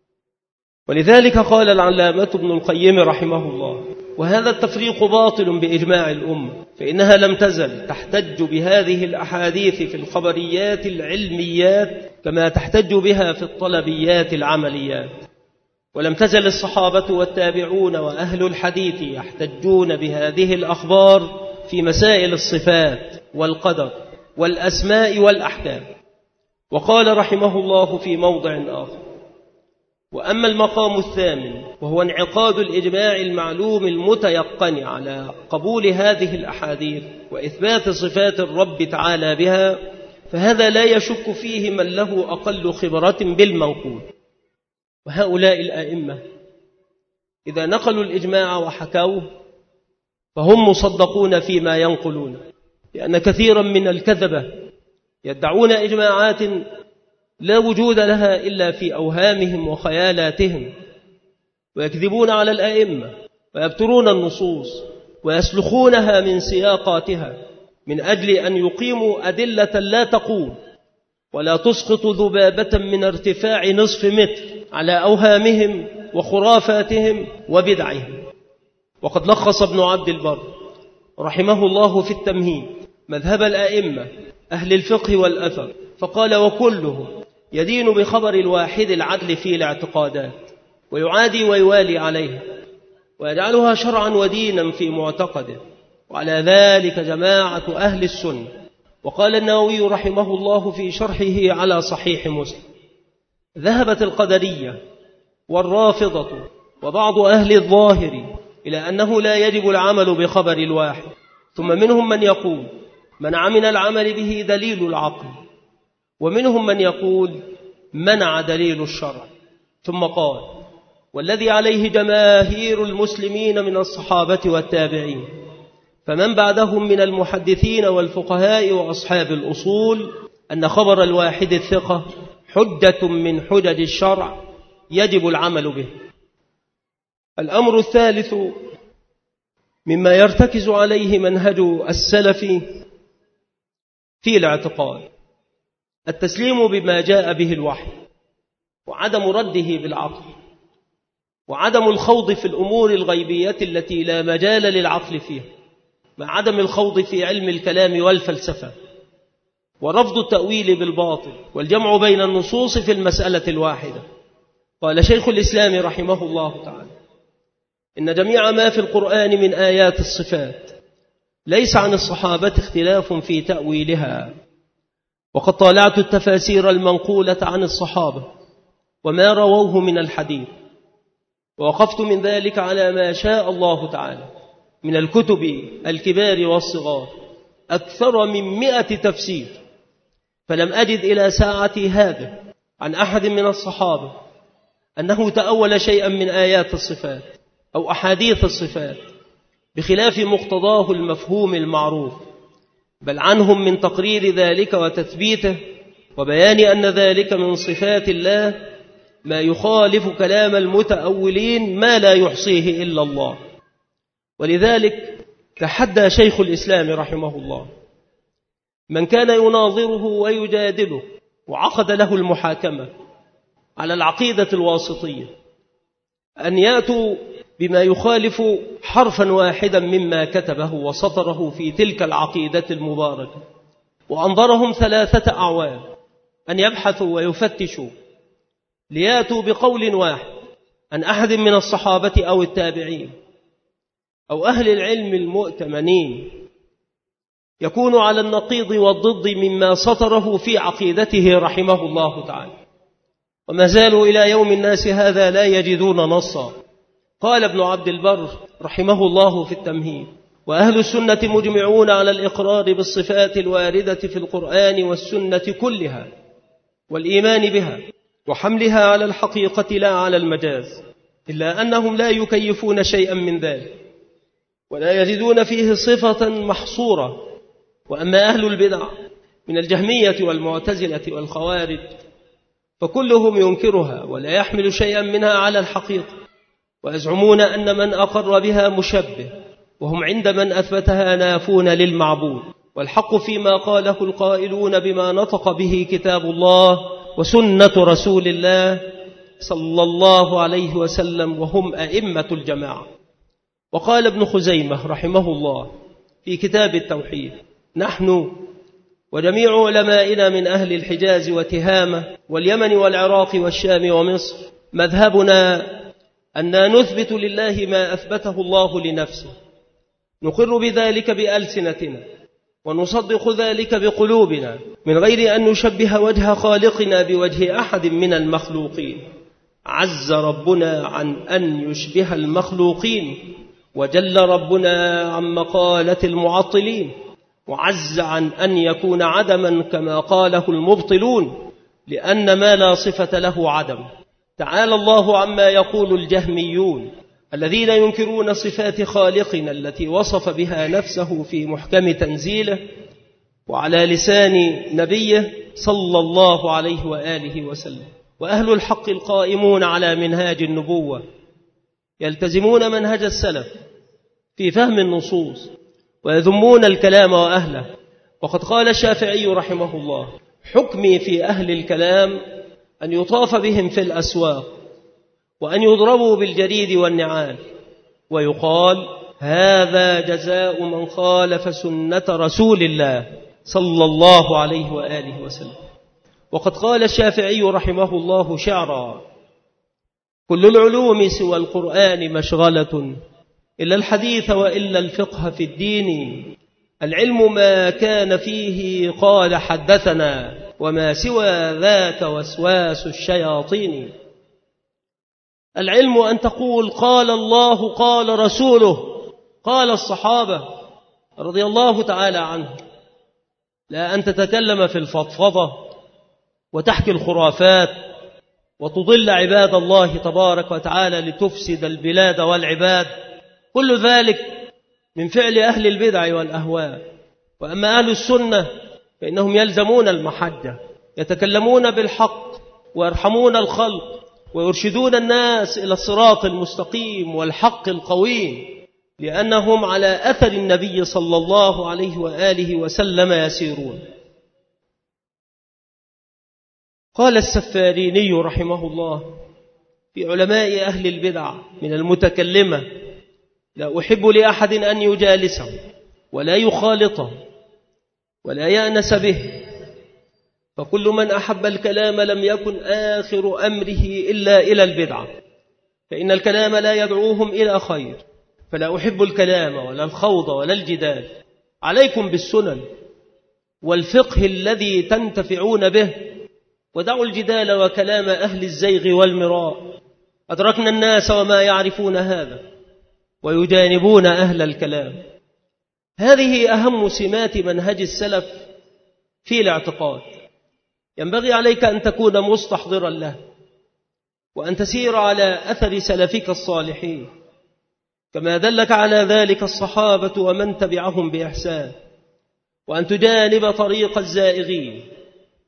ولذلك قال العلامة ابن القيم رحمه الله: وهذا التفريق باطل بإجماع الأمة، فإنها لم تزل تحتج بهذه الأحاديث في الخبريات العلميات كما تحتج بها في الطلبيات العمليات، ولم تزل الصحابة والتابعون وأهل الحديث يحتجون بهذه الأخبار في مسائل الصفات والقدر والأسماء والأحكام. وقال رحمه الله في موضع آخر: وأما المقام الثامن وهو انعقاد الإجماع المعلوم المتيقن على قبول هذه الأحاديث وإثبات صفات الرب تعالى بها، فهذا لا يشك فيه من له أقل خبرة بالمنقول. وهؤلاء الآئمة إذا نقلوا الإجماع وحكوه فهم مصدقون فيما ينقلون، لأن كثيرا من الكذبة يدعون إجماعات لا وجود لها إلا في أوهامهم وخيالاتهم، ويكذبون على الأئمة ويبترون النصوص ويسلخونها من سياقاتها من أجل أن يقيموا أدلة لا تقوم ولا تسقط ذبابة من ارتفاع نصف متر على أوهامهم وخرافاتهم وبدعهم. وقد لخص ابن عبد البر رحمه الله في التمهيد مذهب الأئمة أهل الفقه والأثر، فقال: وكلهم يدين بخبر الواحد العدل في الاعتقادات، ويعادي ويوالي عليها، ويجعلها شرعا ودينا في معتقده، وعلى ذلك جماعة أهل السنة. وقال النووي رحمه الله في شرحه على صحيح مسلم: ذهبت القدرية والرافضة وبعض أهل الظاهر إلى أنه لا يجب العمل بخبر الواحد، ثم منهم من يقول منع من العمل به دليل العقل، ومنهم من يقول منع دليل الشرع. ثم قال: والذي عليه جماهير المسلمين من الصحابة والتابعين، فمن بعدهم من المحدثين والفقهاء وأصحاب الأصول، أن خبر الواحد الثقة حجة من حجج الشرع يجب العمل به. الأمر الثالث مما يرتكز عليه منهج السلف في الاعتقاد التسليم بما جاء به الوحي، وعدم رده بالعقل، وعدم الخوض في الأمور الغيبية التي لا مجال للعقل فيها، مع عدم الخوض في علم الكلام والفلسفة، ورفض التأويل بالباطل، والجمع بين النصوص في المسألة الواحدة. قال شيخ الإسلام رحمه الله تعالى: إن جميع ما في القرآن من آيات الصفات ليس عن الصحابة اختلاف في تأويلها، وقد طالعت التفاسير المنقولة عن الصحابة وما رووه من الحديث، ووقفت من ذلك على ما شاء الله تعالى من الكتب الكبار والصغار أكثر من 100 تفسير، فلم أجد إلى ساعتي هذا عن أحد من الصحابة أنه تأول شيئا من آيات الصفات أو أحاديث الصفات بخلاف مقتضاه المفهوم المعروف، بل عنهم من تقرير ذلك وتثبيته وبيان أن ذلك من صفات الله ما يخالف كلام المتأولين ما لا يحصيه إلا الله. ولذلك تحدى شيخ الإسلام رحمه الله من كان يناظره ويجادله وعقد له المحاكمة على العقيدة الواسطية أن يأتوا بما يخالف حرفا واحدا مما كتبه وسطره في تلك العقيدة المباركة، وأنظرهم 3 أعوام أن يبحثوا ويفتشوا ليأتوا بقول واحد عن أحد من الصحابة أو التابعين أو أهل العلم المؤتمنين يكون على النقيض والضد مما سطره في عقيدته رحمه الله تعالى، وما زالوا إلى يوم الناس هذا لا يجدون نصا. قال ابن عبد البر رحمه الله في التمهيد: وأهل السنة مجمعون على الإقرار بالصفات الواردة في القرآن والسنة كلها والإيمان بها وحملها على الحقيقة لا على المجاز، إلا أنهم لا يكيفون شيئا من ذلك ولا يجدون فيه صفة محصورة. وأما أهل البدع من الجهمية والمعتزلة والخوارج فكلهم ينكرها ولا يحمل شيئا منها على الحقيقة، ويزعمون أن من أقر بها مشبه، وهم عند من أثبتها نافون للمعبود، والحق فيما قاله القائلون بما نطق به كتاب الله وسنة رسول الله صلى الله عليه وسلم، وهم أئمة الجماعة. وقال ابن خزيمة رحمه الله في كتاب التوحيد: نحن وجميع علمائنا من أهل الحجاز وتهامة واليمن والعراق والشام ومصر مذهبنا أن نثبت لله ما أثبته الله لنفسه، نقر بذلك بألسنتنا ونصدق ذلك بقلوبنا من غير أن نشبه وجه خالقنا بوجه أحد من المخلوقين. عز ربنا عن أن يشبه المخلوقين، وجل ربنا عن مقالة المعطلين، وعز عن أن يكون عدما كما قاله المبطلون، لأن ما لا صفة له عدم. تعالى الله عما يقول الجهميون الذين ينكرون صفات خالقنا التي وصف بها نفسه في محكم تنزيله وعلى لسان نبيه صلى الله عليه وآله وسلم. وأهل الحق القائمون على منهاج النبوة يلتزمون منهج السلف في فهم النصوص ويذمون الكلام وأهله. وقد قال الشافعي رحمه الله: حكمي في أهل الكلام أن يطاف بهم في الأسواق وأن يضربوا بالجريد والنعال، ويقال: هذا جزاء من خالف سنة رسول الله صلى الله عليه وآله وسلم. وقد قال الشافعي رحمه الله شعرا: كل العلوم سوى القرآن مشغلة إلا الحديث وإلا الفقه في الدين، العلم ما كان فيه قال حدثنا وما سوى ذاك وسواس الشياطين. العلم أن تقول قال الله قال رسوله قال الصحابة رضي الله تعالى عنهم، لا أن تتكلم في الفضفضة وتحكي الخرافات وتضل عباد الله تبارك وتعالى لتفسد البلاد والعباد. كل ذلك من فعل أهل البدع والأهواء. وأما أهل السنة فإنهم يلزمون المحجة، يتكلمون بالحق ويرحمون الخلق ويرشدون الناس إلى الصراط المستقيم والحق القويم، لأنهم على أثر النبي صلى الله عليه وآله وسلم يسيرون. قال السفاريني رحمه الله في علماء أهل البدع من المتكلمة: لا أحب لأحد أن يجالسه ولا يخالطه ولا يأنس به، فكل من أحب الكلام لم يكن آخر أمره إلا إلى البدعة، فإن الكلام لا يدعوهم إلى خير، فلا أحب الكلام ولا الخوض ولا الجدال. عليكم بالسنن والفقه الذي تنتفعون به، ودعوا الجدال وكلام أهل الزيغ والمراء. أدركنا الناس وما يعرفون هذا ويجانبون أهل الكلام. هذه أهم سمات منهج السلف في الاعتقاد، ينبغي عليك أن تكون مستحضرا له وأن تسير على أثر سلفك الصالحين كما دلك على ذلك الصحابة ومن تبعهم بإحسان، وأن تجانب طريق الزائغين،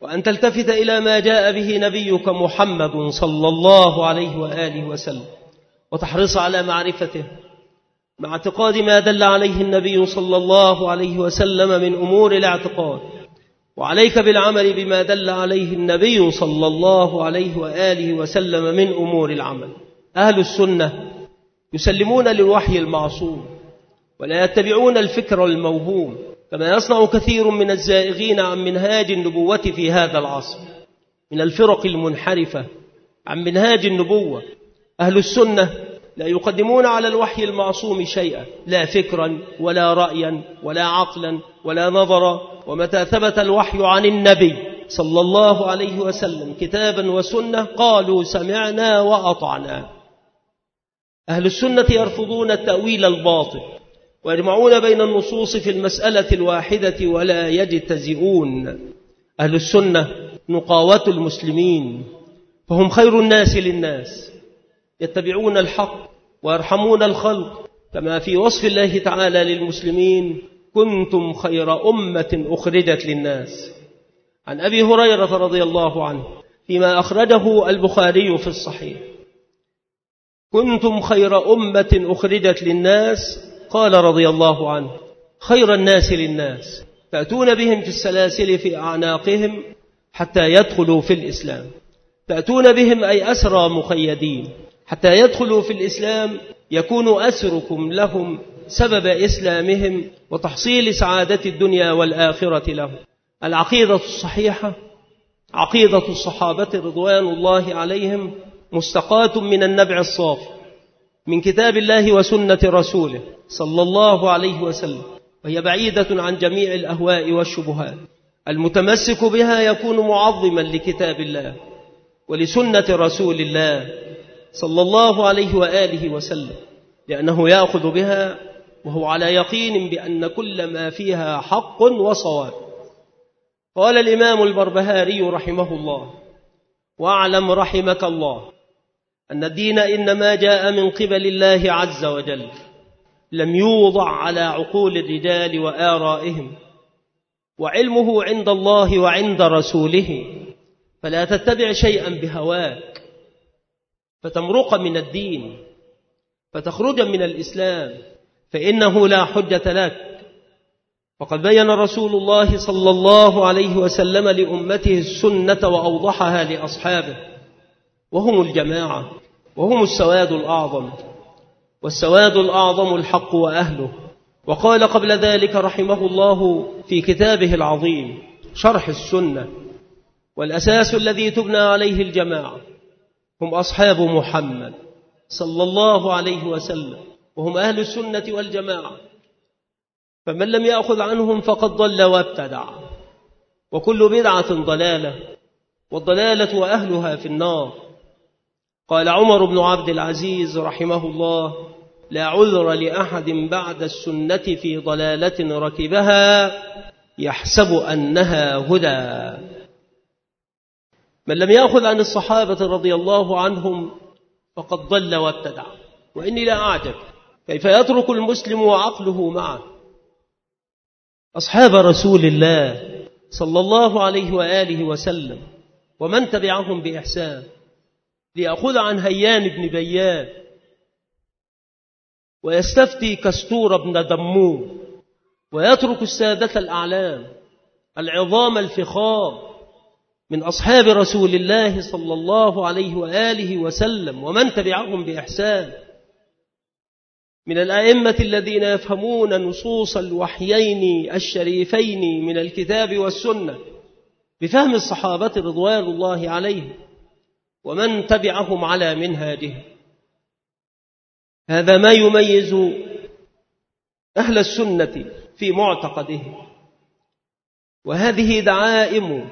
وأن تلتفت إلى ما جاء به نبيك محمد صلى الله عليه وآله وسلم وتحرص على معرفته مع اعتقاد ما دل عليه النبي صلى الله عليه وسلم من أمور الاعتقاد، وعليك بالعمل بما دل عليه النبي صلى الله عليه وآله وسلم من أمور العمل. أهل السنة يسلمون للوحي المعصوم ولا يتبعون الفكر الموهوم كما يصنع كثير من الزائغين عن منهاج النبوة في هذا العصر من الفرق المنحرفة عن منهاج النبوة. أهل السنة لا يقدمون على الوحي المعصوم شيئا، لا فكرا ولا رأيا ولا عقلا ولا نظرا. ومتى ثبت الوحي عن النبي صلى الله عليه وسلم كتابا وسنة قالوا سمعنا وأطعنا. أهل السنة يرفضون التأويل الباطل ويجمعون بين النصوص في المسألة الواحدة ولا يجتزئون. أهل السنة نقاوة المسلمين، فهم خير الناس للناس، يتبعون الحق ويرحمون الخلق، كما في وصف الله تعالى للمسلمين: كنتم خير أمة أخرجت للناس. عن أبي هريرة رضي الله عنه فيما أخرجه البخاري في الصحيح: كنتم خير أمة أخرجت للناس، قال رضي الله عنه: خير الناس للناس تأتون بهم في السلاسل في أعناقهم حتى يدخلوا في الإسلام. تأتون بهم أي أسرى مقيدين حتى يدخلوا في الإسلام، يكون أسركم لهم سبب إسلامهم وتحصيل سعادة الدنيا والآخرة لهم. العقيدة الصحيحة عقيدة الصحابة رضوان الله عليهم، مستقاة من النبع الصافي من كتاب الله وسنة رسوله صلى الله عليه وسلم، وهي بعيدة عن جميع الأهواء والشبهات. المتمسك بها يكون معظما لكتاب الله ولسنة رسول الله صلى الله عليه وآله وسلم، لأنه يأخذ بها وهو على يقين بأن كل ما فيها حق وصواب. قال الإمام البربهاري رحمه الله: واعلم رحمك الله أن الدين إنما جاء من قبل الله عز وجل، لم يوضع على عقول الرجال وآرائهم، وعلمه عند الله وعند رسوله، فلا تتبع شيئا بهواك فتمرق من الدين فتخرج من الإسلام، فإنه لا حجة لك. وقد بين رسول الله صلى الله عليه وسلم لأمته السنة وأوضحها لأصحابه، وهم الجماعة وهم السواد الأعظم، والسواد الأعظم الحق وأهله. وقال قبل ذلك رحمه الله في كتابه العظيم شرح السنة: والأساس الذي تبنى عليه الجماعة هم أصحاب محمد صلى الله عليه وسلم، وهم أهل السنة والجماعة، فمن لم يأخذ عنهم فقد ضل وابتدع، وكل بدعة ضلالة، والضلالة وأهلها في النار. قال عمر بن عبد العزيز رحمه الله: لا عذر لأحد بعد السنة في ضلالة ركبها يحسب أنها هدى. من لم يأخذ عن الصحابة رضي الله عنهم فقد ضل وابتدع. وإني لا أعجب كيف يترك المسلم وعقله معه أصحاب رسول الله صلى الله عليه وآله وسلم ومن تبعهم بإحسان ليأخذ عن هيان بن بيان ويستفتي كستور بن دموم، ويترك السادة الأعلام العظام الفخام من أصحاب رسول الله صلى الله عليه وآله وسلم ومن تبعهم بإحسان من الأئمة الذين يفهمون نصوص الوحيين الشريفين من الكتاب والسنة بفهم الصحابة رضوان الله عليهم ومن تبعهم على منهاجه. هذا ما يميز أهل السنة في معتقده، وهذه دعائم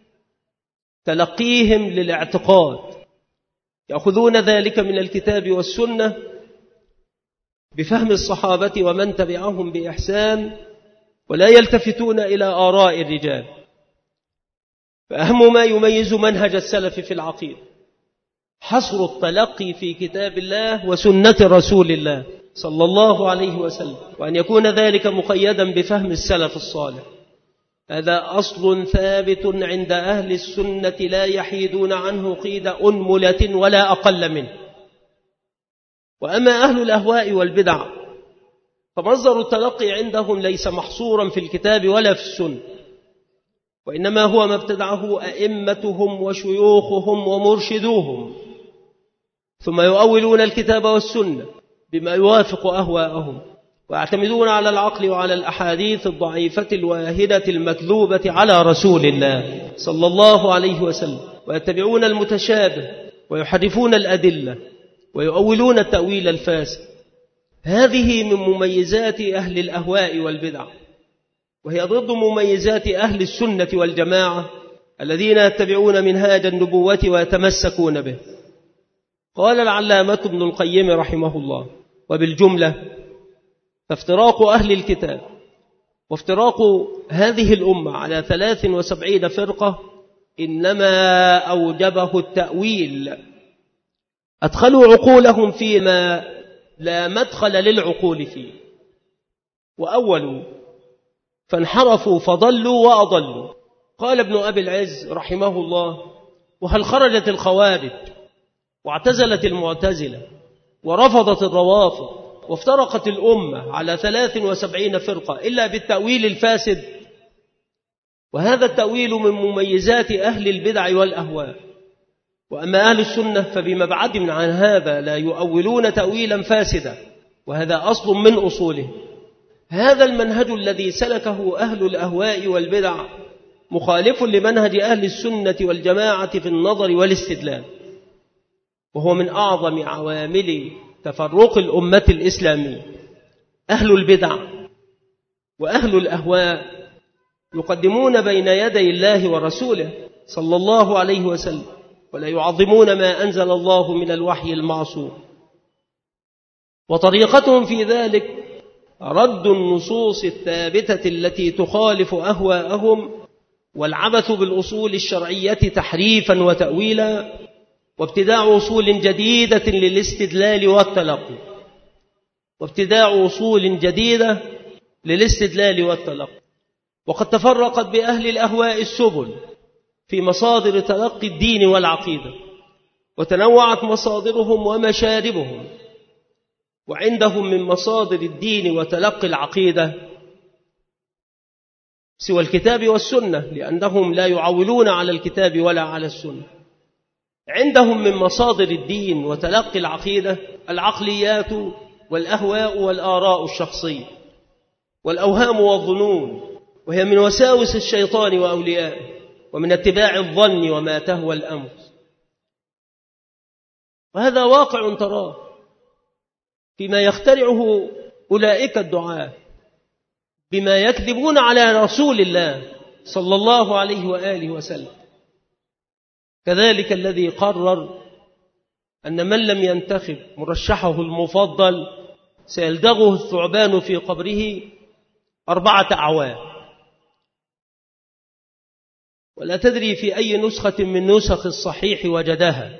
تلقيهم للاعتقاد، يأخذون ذلك من الكتاب والسنة بفهم الصحابة ومن تبعهم بإحسان، ولا يلتفتون إلى آراء الرجال. فأهم ما يميز منهج السلف في العقيدة حصر التلقي في كتاب الله وسنة رسول الله صلى الله عليه وسلم، وأن يكون ذلك مقيدا بفهم السلف الصالح هذا أصل ثابت عند أهل السنة لا يحيدون عنه قيد أنملة ولا أقل منه. وأما أهل الأهواء والبدع فمصدر التلقي عندهم ليس محصورا في الكتاب ولا في السنة، وإنما هو ما ابتدعه أئمتهم وشيوخهم ومرشدوهم، ثم يؤولون الكتاب والسنة بما يوافق أهواءهم، ويعتمدون على العقل وعلى الأحاديث الضعيفة الواهدة المكذوبة على رسول الله صلى الله عليه وسلم، ويتبعون المتشابه ويحرفون الأدلة ويؤولون التأويل الفاسد. هذه من مميزات أهل الأهواء والبدع، وهي ضد مميزات أهل السنة والجماعة الذين يتبعون منهاج النبوة ويتمسكون به. قال العلامة ابن القيم رحمه الله: وبالجملة فافتراق أهل الكتاب وافتراق هذه الأمة على 73 فرقة إنما أوجبه التأويل. أدخلوا عقولهم فيما لا مدخل للعقول فيه، وأولوا فانحرفوا فضلوا وأضلوا. قال ابن أبي العز رحمه الله: وهل خرجت الخوارج واعتزلت المعتزلة ورفضت الروافض وافترقت الأمة على 73 فرقة إلا بالتأويل الفاسد؟ وهذا التأويل من مميزات أهل البدع والأهواء. وأما أهل السنة فبمبعد عن هذا لا يؤولون تأويلا فاسدا، وهذا أصل من أصوله. هذا المنهج الذي سلكه أهل الأهواء والبدع مخالف لمنهج أهل السنة والجماعة في النظر والاستدلال، وهو من أعظم عوامل تفرق الأمة الإسلامية. أهل البدع وأهل الأهواء يقدمون بين يدي الله ورسوله صلى الله عليه وسلم، ولا يعظمون ما أنزل الله من الوحي المعصوم. وطريقتهم في ذلك رد النصوص الثابتة التي تخالف أهواءهم، والعبث بالأصول الشرعية تحريفا وتأويلا، وابتداع أصول جديدة للاستدلال والتلقي وقد تفرقت بأهل الأهواء السبل في مصادر تلقي الدين والعقيدة، وتنوعت مصادرهم ومشاربهم. وعندهم من مصادر الدين وتلقي العقيدة سوى الكتاب والسنة، لأنهم لا يعولون على الكتاب ولا على السنة. عندهم من مصادر الدين وتلقي العقيدة العقليات والأهواء والآراء الشخصية والأوهام والظنون، وهي من وساوس الشيطان وأوليائه، ومن اتباع الظن وما تهوى الأنفس. وهذا واقع تراه فيما يخترعه أولئك الدعاة بما يكذبون على رسول الله صلى الله عليه وآله وسلم. كذلك الذي قرر أن من لم ينتخب مرشحه المفضل سيلدغه الثعبان في قبره 4 أعوام، ولا تدري في أي نسخة من نسخ الصحيح وجدها،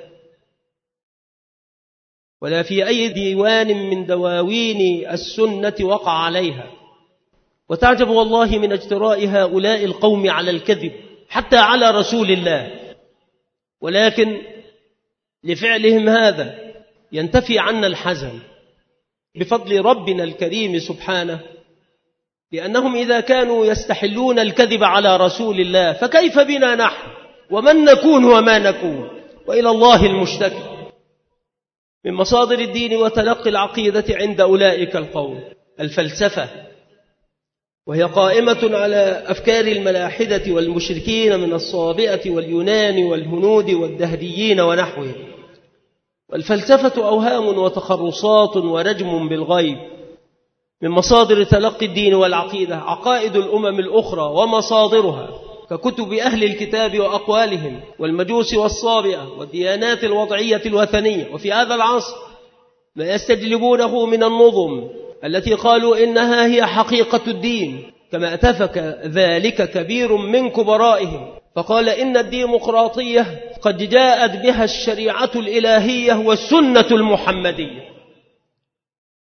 ولا في أي ديوان من دواوين السنة وقع عليها. وتعجب والله من اجتراء هؤلاء القوم على الكذب حتى على رسول الله، ولكن لفعلهم هذا ينتفي عنا الحزن بفضل ربنا الكريم سبحانه، لأنهم إذا كانوا يستحلون الكذب على رسول الله فكيف بنا نحن ومن نكون وما نكون، وإلى الله المشتكي. من مصادر الدين وتلقي العقيدة عند أولئك القوم الفلسفة، وهي قائمة على أفكار الملاحدة والمشركين من الصابئة واليونان والهنود والدهريين ونحوهم. والفلسفة أوهام وتخرصات ورجم بالغيب. من مصادر تلقي الدين والعقيدة عقائد الأمم الأخرى ومصادرها ككتب أهل الكتاب وأقوالهم والمجوس والصابئة والديانات الوضعية الوثنية. وفي هذا العصر ما يستجلبونه من النظم التي قالوا إنها هي حقيقة الدين، كما أتفك ذلك كبير من كبرائهم فقال إن الديمقراطية قد جاءت بها الشريعة الإلهية والسنة المحمدية.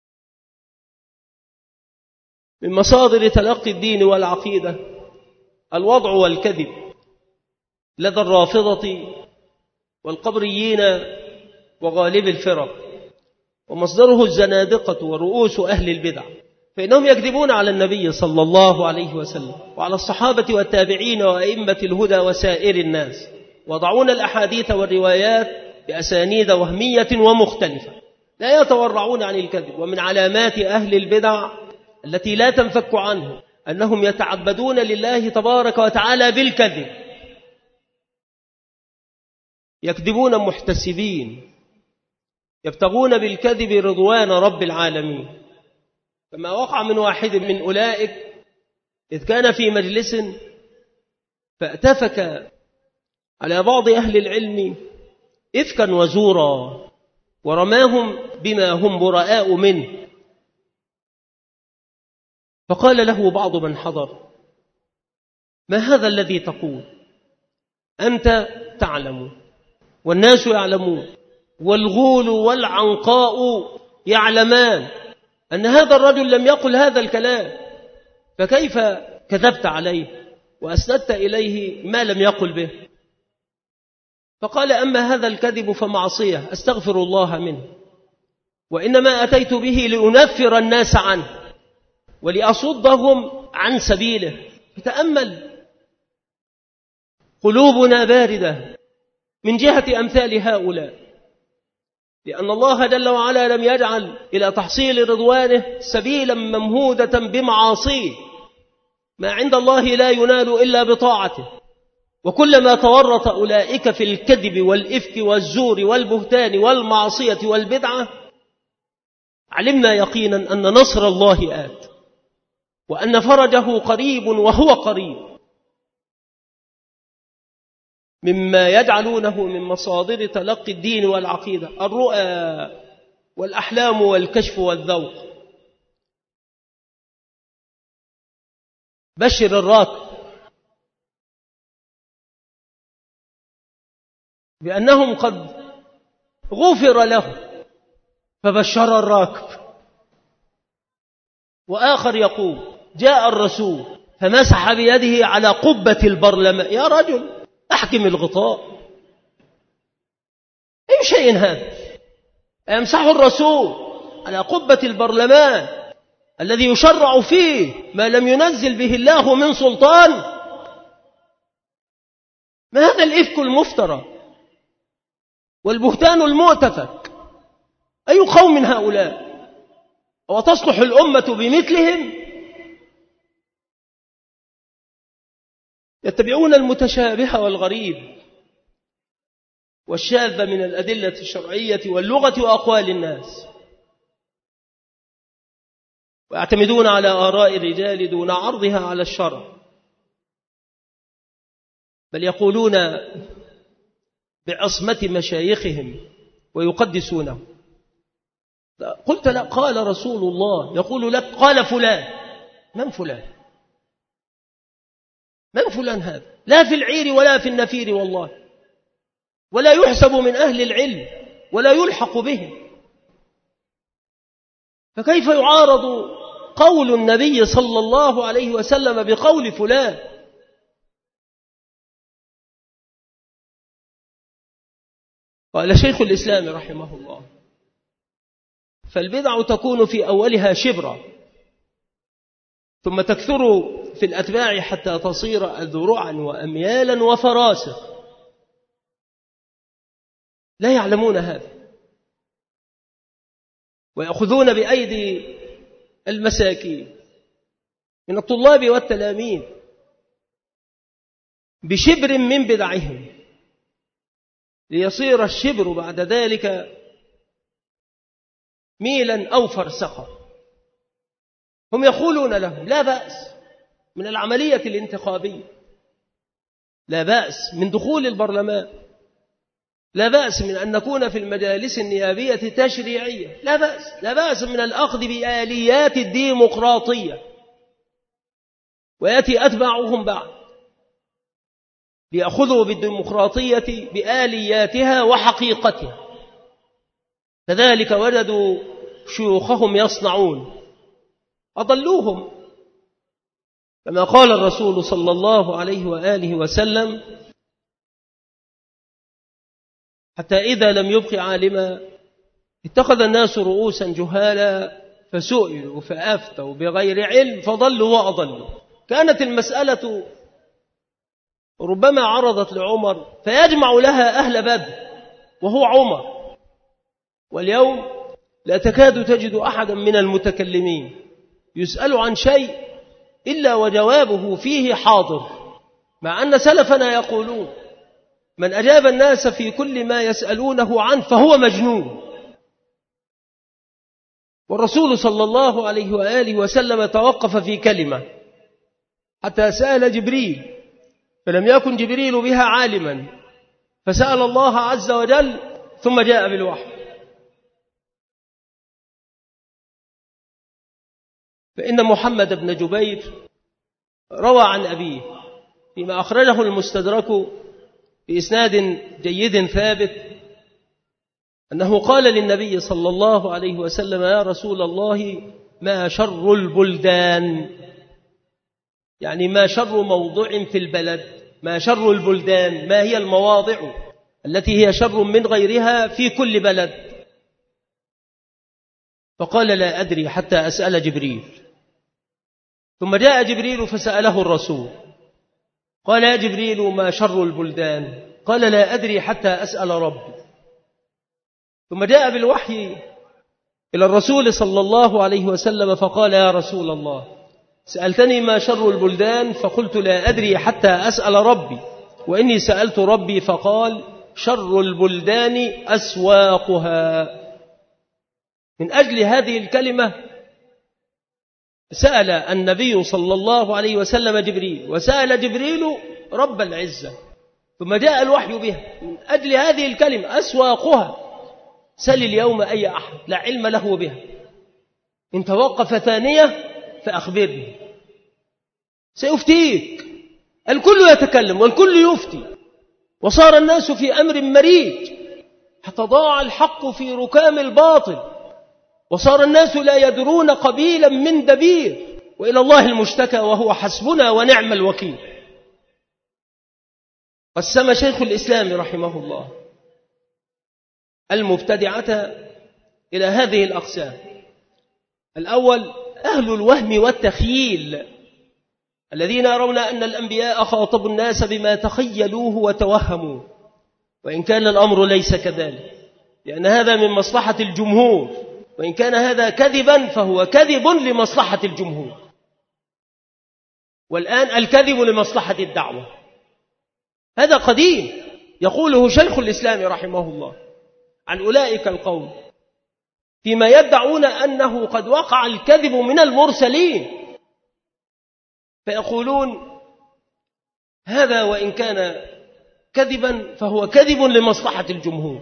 من مصادر تلقي الدين والعقيدة الوضع والكذب لدى الرافضة والقبريين وغالب الفرق، ومصدره الزنادقة ورؤوس أهل البدع، فإنهم يكذبون على النبي صلى الله عليه وسلم وعلى الصحابة والتابعين وأئمة الهدى وسائر الناس، وضعون الأحاديث والروايات بأسانيد وهمية ومختلفة، لا يتورعون عن الكذب. ومن علامات أهل البدع التي لا تنفك عنه أنهم يتعبدون لله تبارك وتعالى بالكذب، يكذبون محتسبين، يبتغون بالكذب رضوان رب العالمين، كما وقع من واحد من أولئك إذ كان في مجلس فأتفك على بعض أهل العلم إفكا وزورا ورماهم بما هم براء منه، فقال له بعض من حضر: ما هذا الذي تقول؟ أنت تعلم والناس يعلمون والغول والعنقاء يعلمان أن هذا الرجل لم يقل هذا الكلام، فكيف كذبت عليه وأسندت إليه ما لم يقل به؟ فقال: أما هذا الكذب فمعصية أستغفر الله منه، وإنما أتيت به لأنفر الناس عنه ولأصدهم عن سبيله. فتأمل، قلوبنا باردة من جهة أمثال هؤلاء، لأن الله جل وعلا لم يجعل إلى تحصيل رضوانه سبيلا ممهودة بمعاصيه، ما عند الله لا ينال إلا بطاعته. وكلما تورط أولئك في الكذب والإفك والزور والبهتان والمعصية والبدعة علمنا يقينا أن نصر الله آت، وأن فرجه قريب وهو قريب. مما يجعلونه من مصادر تلقي الدين والعقيدة الرؤى والأحلام والكشف والذوق. بشر الراكب بأنهم قد غفر له، فبشر الراكب. وآخر يقول: جاء الرسول فمسح بيده على قبة البرلمان. يا رجل أحكم الغطاء، أي شيء هذا؟ يمسح الرسول على قبة البرلمان الذي يشرع فيه ما لم ينزل به الله من سلطان؟ ما هذا الإفك المفترى والبهتان المؤتفك؟ أي قوم هؤلاء؟ وتصلح الأمة بمثلهم؟ يتبعون المتشابه والغريب والشاذ من الأدلة الشرعية واللغة وأقوال الناس، ويعتمدون على آراء الرجال دون عرضها على الشرع، بل يقولون بعصمة مشايخهم ويقدسونه. قلت: لا، قال رسول الله. يقول لك: قال فلان. من فلان؟ من فلان هذا؟ لا في العير ولا في النفير والله، ولا يحسب من أهل العلم ولا يلحق بهم. فكيف يعارض قول النبي صلى الله عليه وسلم بقول فلان؟ قال شيخ الإسلام رحمه الله: فالبدع تكون في أولها شبرا، ثم تكثر في الأتباع حتى تصير أذرعا وأميالا وفراسخ. لا يعلمون هذا، ويأخذون بأيدي المساكين من الطلاب والتلاميذ بشبر من بدعهم، ليصير الشبر بعد ذلك ميلا أو فرسخا. هم يقولون لهم: لا بأس من العملية الانتخابية، لا بأس من دخول البرلمان، لا بأس من أن نكون في المجالس النيابية تشريعية، لا بأس، لا بأس من الأخذ بآليات الديمقراطية. ويأتي أتباعهم بعد ليأخذوا بالديمقراطية بآلياتها وحقيقتها. كذلك وجدوا شيوخهم يصنعون، أضلوهم كما قال الرسول صلى الله عليه وآله وسلم: حتى إذا لم يبق عالما اتخذ الناس رؤوسا جهالا فسئلوا فأفتوا بغير علم فضلوا وأضلوا. كانت المسألة ربما عرضت لعمر فيجمع لها أهل بدر وهو عمر، واليوم لا تكاد تجد أحدا من المتكلمين يسأل عن شيء إلا وجوابه فيه حاضر، مع أن سلفنا يقولون: من أجاب الناس في كل ما يسألونه عنه فهو مجنون. والرسول صلى الله عليه وآله وسلم توقف في كلمة حتى سأل جبريل، فلم يكن جبريل بها عالما، فسأل الله عز وجل ثم جاء بالوحي. فإن محمد بن جبير روى عن أبيه فيما أخرجه المستدرك بإسناد جيد ثابت أنه قال للنبي صلى الله عليه وسلم: يا رسول الله، ما شر البلدان؟ يعني ما شر موضع في البلد؟ ما شر البلدان؟ ما هي المواضع التي هي شر من غيرها في كل بلد؟ فقال: لا أدري حتى أسأل جبريل. ثم جاء جبريل فسأله الرسول، قال: يا جبريل، ما شر البلدان؟ قال: لا أدري حتى أسأل ربي. ثم جاء بالوحي إلى الرسول صلى الله عليه وسلم فقال: يا رسول الله، سألتني ما شر البلدان فقلت لا أدري حتى أسأل ربي، وإني سألت ربي فقال: شر البلدان أسواقها. من أجل هذه الكلمة سأل النبي صلى الله عليه وسلم جبريل، وسأل جبريل رب العزة، ثم جاء الوحي بها من أجل هذه الكلمة أسواقها. سل اليوم أي أحد لا علم له بها، إن توقف ثانية فأخبرني سيفتيك. الكل يتكلم والكل يفتي، وصار الناس في أمر مريج حتى ضاع الحق في ركام الباطل، وصار الناس لا يدرون قبيلا من دبير، وإلى الله المشتكى وهو حسبنا ونعم الوكيل. قسم شيخ الإسلام رحمه الله المبتدعة إلى هذه الأقسام: الأول أهل الوهم والتخييل، الذين يرون أن الأنبياء خاطبوا الناس بما تخيلوه وتوهموا، وإن كان الأمر ليس كذلك، لأن هذا من مصلحة الجمهور، وإن كان هذا كذبا فهو كذب لمصلحة الجمهور، والآن الكذب لمصلحة الدعوة. هذا قديم يقوله شيخ الإسلام رحمه الله عن أولئك القوم فيما يدعون أنه قد وقع الكذب من المرسلين، فيقولون هذا وإن كان كذبا فهو كذب لمصلحة الجمهور.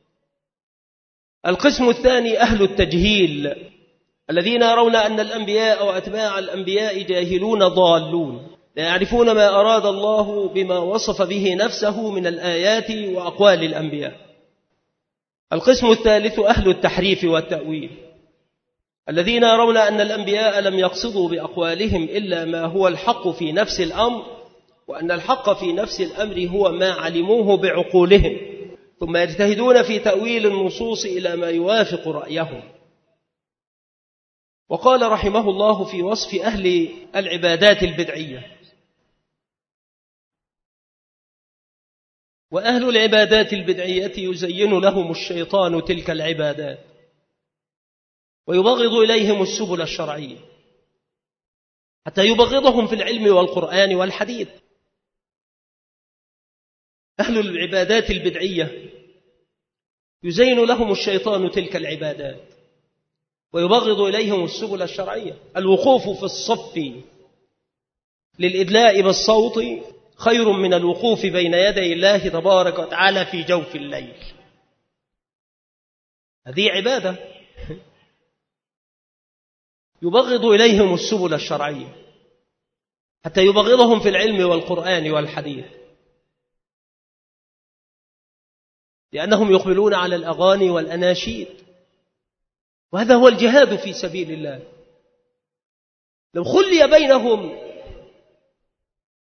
القسم الثاني أهل التجهيل، الذين يرون أن الأنبياء وأتباع الأنبياء جاهلون ضالون، لا يعرفون ما أراد الله بما وصف به نفسه من الآيات وأقوال الأنبياء. القسم الثالث أهل التحريف والتأويل، الذين يرون أن الأنبياء لم يقصدوا بأقوالهم إلا ما هو الحق في نفس الأمر، وأن الحق في نفس الأمر هو ما علموه بعقولهم، ثم يجتهدون في تأويل النصوص إلى ما يوافق رأيهم. وقال رحمه الله في وصف أهل العبادات البدعية: وأهل العبادات البدعية يزين لهم الشيطان تلك العبادات ويبغض إليهم السبل الشرعية حتى يبغضهم في العلم والقرآن والحديث. أهل العبادات البدعية يزين لهم الشيطان تلك العبادات ويبغض إليهم السبل الشرعية. الوقوف في الصف للإدلاء بالصوت خير من الوقوف بين يدي الله تبارك وتعالى في جوف الليل. هذه عبادة. يبغض إليهم السبل الشرعية حتى يبغضهم في العلم والقرآن والحديث، لأنهم يقبلون على الأغاني والأناشيد، وهذا هو الجهاد في سبيل الله. لو خلي بينهم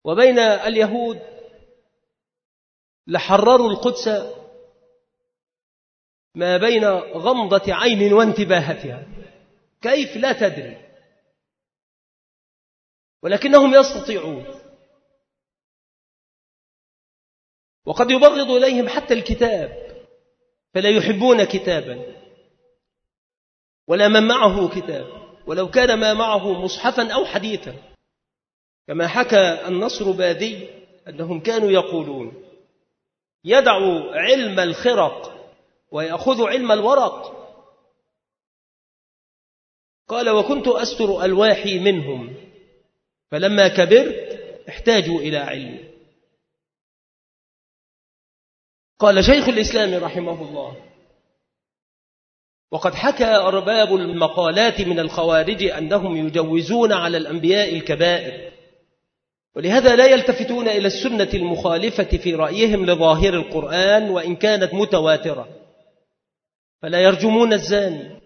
وبين اليهود لحرروا القدس ما بين غمضة عين وانتباهتها، كيف لا تدري، ولكنهم يستطيعون. وقد يبغض إليهم حتى الكتاب، فلا يحبون كتابا ولا من معه كتاب، ولو كان ما معه مصحفا أو حديثا، كما حكى النصربادي أنهم كانوا يقولون: يدع علم الخرق ويأخذ علم الورق. قال: وكنت أستر ألواحي منهم، فلما كبرت احتاجوا إلى علم. قال شيخ الإسلام رحمه الله: وقد حكى أرباب المقالات من الخوارج أنهم يجوزون على الأنبياء الكبائر، ولهذا لا يلتفتون إلى السنة المخالفة في رأيهم لظاهر القرآن وإن كانت متواترة، فلا يرجمون الزاني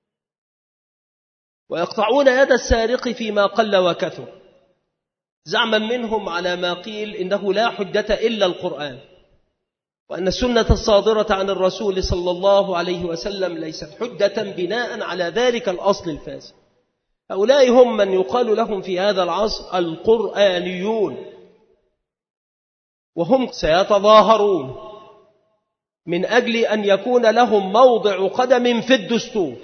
ويقطعون يد السارق فيما قل وكثر، زعما منهم على ما قيل إنه لا حجة إلا القرآن، وأن السنة الصادرة عن الرسول صلى الله عليه وسلم ليست حجة بناء على ذلك الأصل الفاسد. هؤلاء هم من يقال لهم في هذا العصر القرآنيون، وهم سيتظاهرون من أجل أن يكون لهم موضع قدم في الدستور،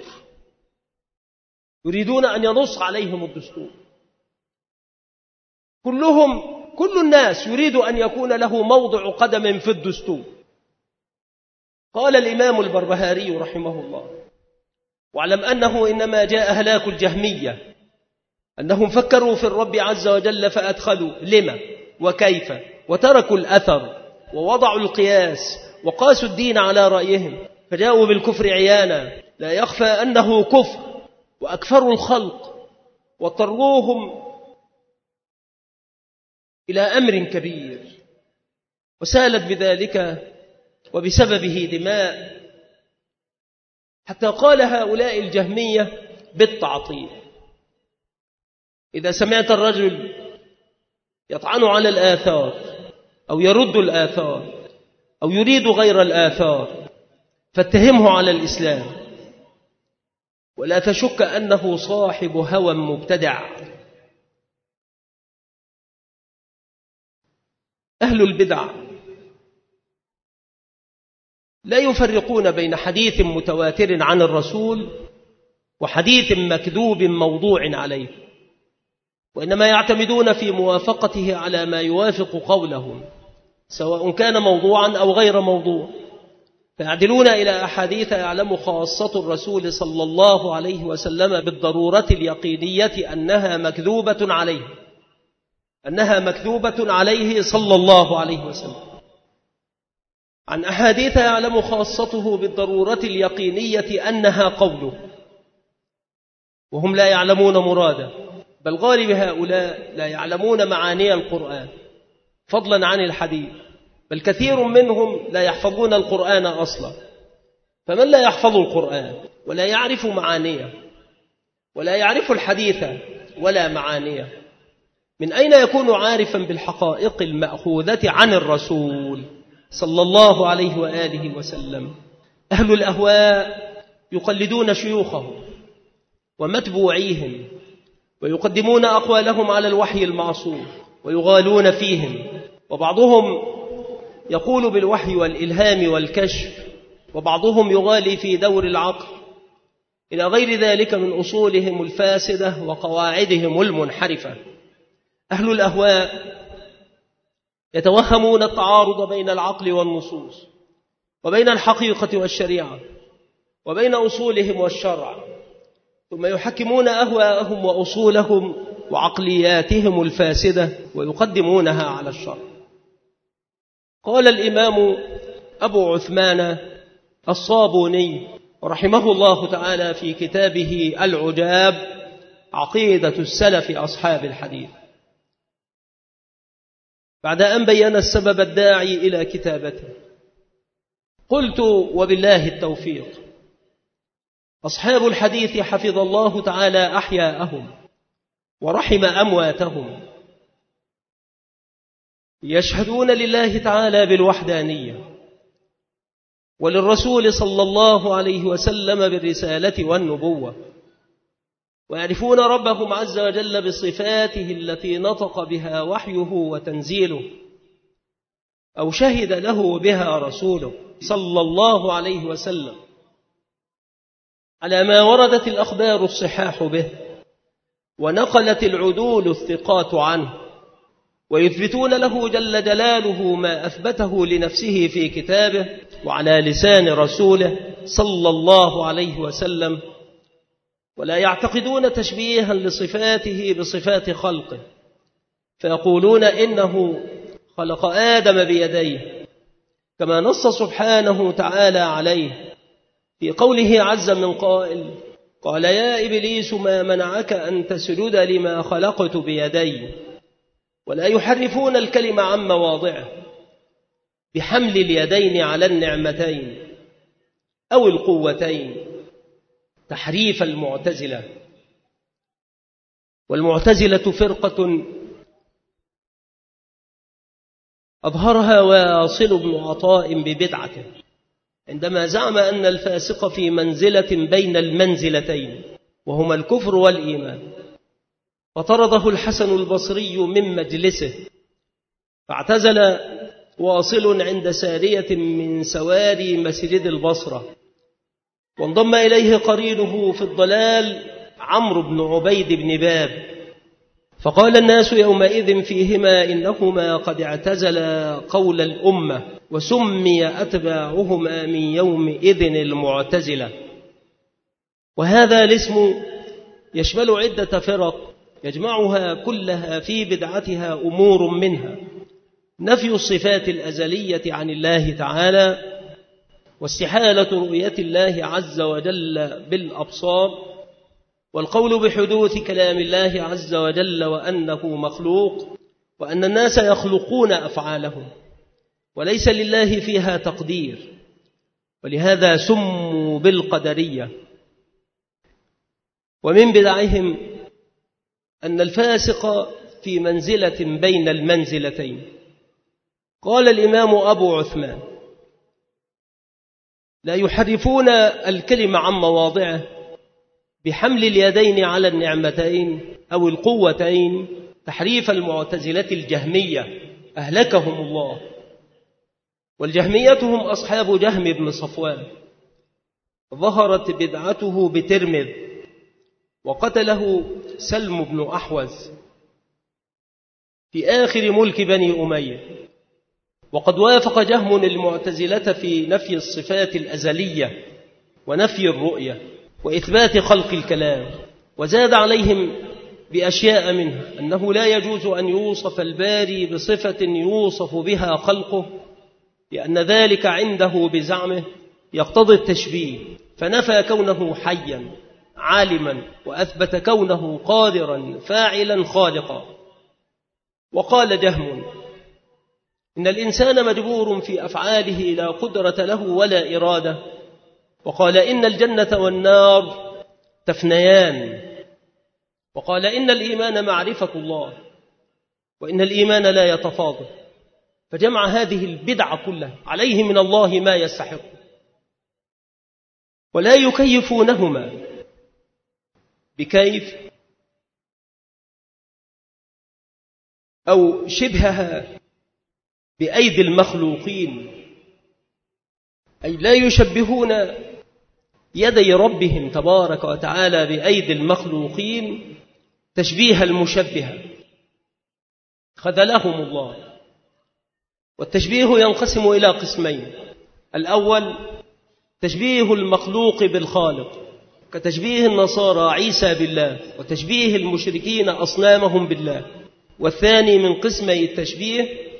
يريدون أن ينص عليهم الدستور. كل الناس يريد أن يكون له موضع قدم في الدستور. قال الإمام البربهاري رحمه الله: واعلم أنه إنما جاء هلاك الجهمية أنهم فكروا في الرب عز وجل فأدخلوا لما وكيف، وتركوا الأثر ووضعوا القياس وقاسوا الدين على رأيهم، فجاءوا بالكفر عيانا لا يخفى أنه كفر، وأكفروا الخلق واضطروهم إلى أمر كبير، وسالت بذلك وبسببه دماء، حتى قال هؤلاء الجهمية بالتعطيل. إذا سمعت الرجل يطعن على الآثار أو يرد الآثار أو يريد غير الآثار فاتهمه على الإسلام، ولا تشك أنه صاحب هوى مبتدع. أهل البدع لا يفرقون بين حديث متواتر عن الرسول وحديث مكذوب موضوع عليه، وإنما يعتمدون في موافقته على ما يوافق قولهم، سواء كان موضوعا أو غير موضوع، فيعدلون إلى أحاديث يعلم خاصة الرسول صلى الله عليه وسلم بالضرورة اليقينية أنها مكذوبة عليه صلى الله عليه وسلم، عن أحاديث يعلم خاصته بالضرورة اليقينية أنها قوله، وهم لا يعلمون مراده، بل غالب هؤلاء لا يعلمون معاني القرآن فضلا عن الحديث، بل كثير منهم لا يحفظون القرآن أصلا. فمن لا يحفظ القرآن ولا يعرف معانيه ولا يعرف الحديث ولا معانيه، من أين يكون عارفا بالحقائق المأخوذة عن الرسول صلى الله عليه وآله وسلم؟ أهل الأهواء يقلدون شيوخهم ومتبوعيهم، ويقدمون أقوالهم على الوحي المعصوم ويغالون فيهم، وبعضهم يقول بالوحي والإلهام والكشف، وبعضهم يغالي في دور العقل، إلى غير ذلك من أصولهم الفاسدة وقواعدهم المنحرفة. أهل الأهواء يتوهمون التعارض بين العقل والنصوص، وبين الحقيقة والشريعة، وبين أصولهم والشرع، ثم يحكمون أهواءهم وأصولهم وعقلياتهم الفاسدة ويقدمونها على الشرع. قال الإمام أبو عثمان الصابوني رحمه الله تعالى في كتابه العجاب عقيدة السلف أصحاب الحديث، بعد أن بيّن السبب الداعي إلى كتابته: قلت وبالله التوفيق، أصحاب الحديث حفظ الله تعالى أحياءهم ورحم أمواتهم، يشهدون لله تعالى بالوحدانية، وللرسول صلى الله عليه وسلم بالرسالة والنبوة، ويعرفون ربهم عز وجل بصفاته التي نطق بها وحيه وتنزيله أو شهد له بها رسوله صلى الله عليه وسلم على ما وردت الأخبار الصحاح به ونقلت العدول الثقات عنه، ويثبتون له جل جلاله ما أثبته لنفسه في كتابه وعلى لسان رسوله صلى الله عليه وسلم، ولا يعتقدون تشبيها لصفاته بصفات خلقه، فيقولون إنه خلق آدم بيديه كما نص سبحانه تعالى عليه في قوله عز من قائل: قال يا إبليس ما منعك أن تسجد لما خلقت بيدي. ولا يحرفون الكلمة عن مواضعه بحمل اليدين على النعمتين أو القوتين، تحريف المعتزلة. والمعتزلة فرقة أظهرها واصل بن عطاء ببدعته عندما زعم أن الفاسق في منزلة بين المنزلتين وهما الكفر والإيمان، فطرده الحسن البصري من مجلسه، فاعتزل واصل عند سارية من سواري مسجد البصرة، وانضم إليه قرينه في الضلال عمرو بن عبيد بن باب، فقال الناس يومئذ فيهما إنهما قد اعتزلا قول الأمة، وسمي أتباعهما من يومئذ المعتزلة. وهذا الاسم يشمل عدة فرق يجمعها كلها في بدعتها أمور منها نفي الصفات الأزلية عن الله تعالى، واستحالة رؤية الله عز وجل بالأبصار، والقول بحدوث كلام الله عز وجل وأنه مخلوق، وأن الناس يخلقون أفعالهم وليس لله فيها تقدير، ولهذا سموا بالقدرية. ومن بدعهم أن الفاسق في منزلة بين المنزلتين. قال الإمام أبو عثمان: لا يحرفون الكلمة عن مواضعه بحمل اليدين على النعمتين أو القوتين، تحريف المعتزلة الجهمية أهلكهم الله. والجهمية هم أصحاب جهم بن صفوان، ظهرت بدعته بترمذ وقتله سلم بن أحوز في آخر ملك بني أمية. وقد وافق جهم المعتزلة في نفي الصفات الأزلية ونفي الرؤية وإثبات خلق الكلام، وزاد عليهم بأشياء منها أنه لا يجوز أن يوصف الباري بصفة يوصف بها خلقه، لأن ذلك عنده بزعمه يقتضي التشبيه، فنفى كونه حيا عالما وأثبت كونه قادرا فاعلا خالقا. وقال جهم: إن الإنسان مجبور في أفعاله لا قدرة له ولا إرادة. وقال: إن الجنة والنار تفنيان. وقال: إن الإيمان معرفة الله، وإن الإيمان لا يتفاضل. فجمع هذه البدع كلها عليه من الله ما يستحق، ولا يكيفونهما بكيف أو شبهها بأيدي المخلوقين، أي لا يشبهون يدي ربهم تبارك وتعالى بأيدي المخلوقين تشبيه المشبهة، خذلهم الله. والتشبيه ينقسم إلى قسمين: الأول تشبيه المخلوق بالخالق كتشبيه النصارى عيسى بالله وتشبيه المشركين أصنامهم بالله. والثاني من قسمي التشبيه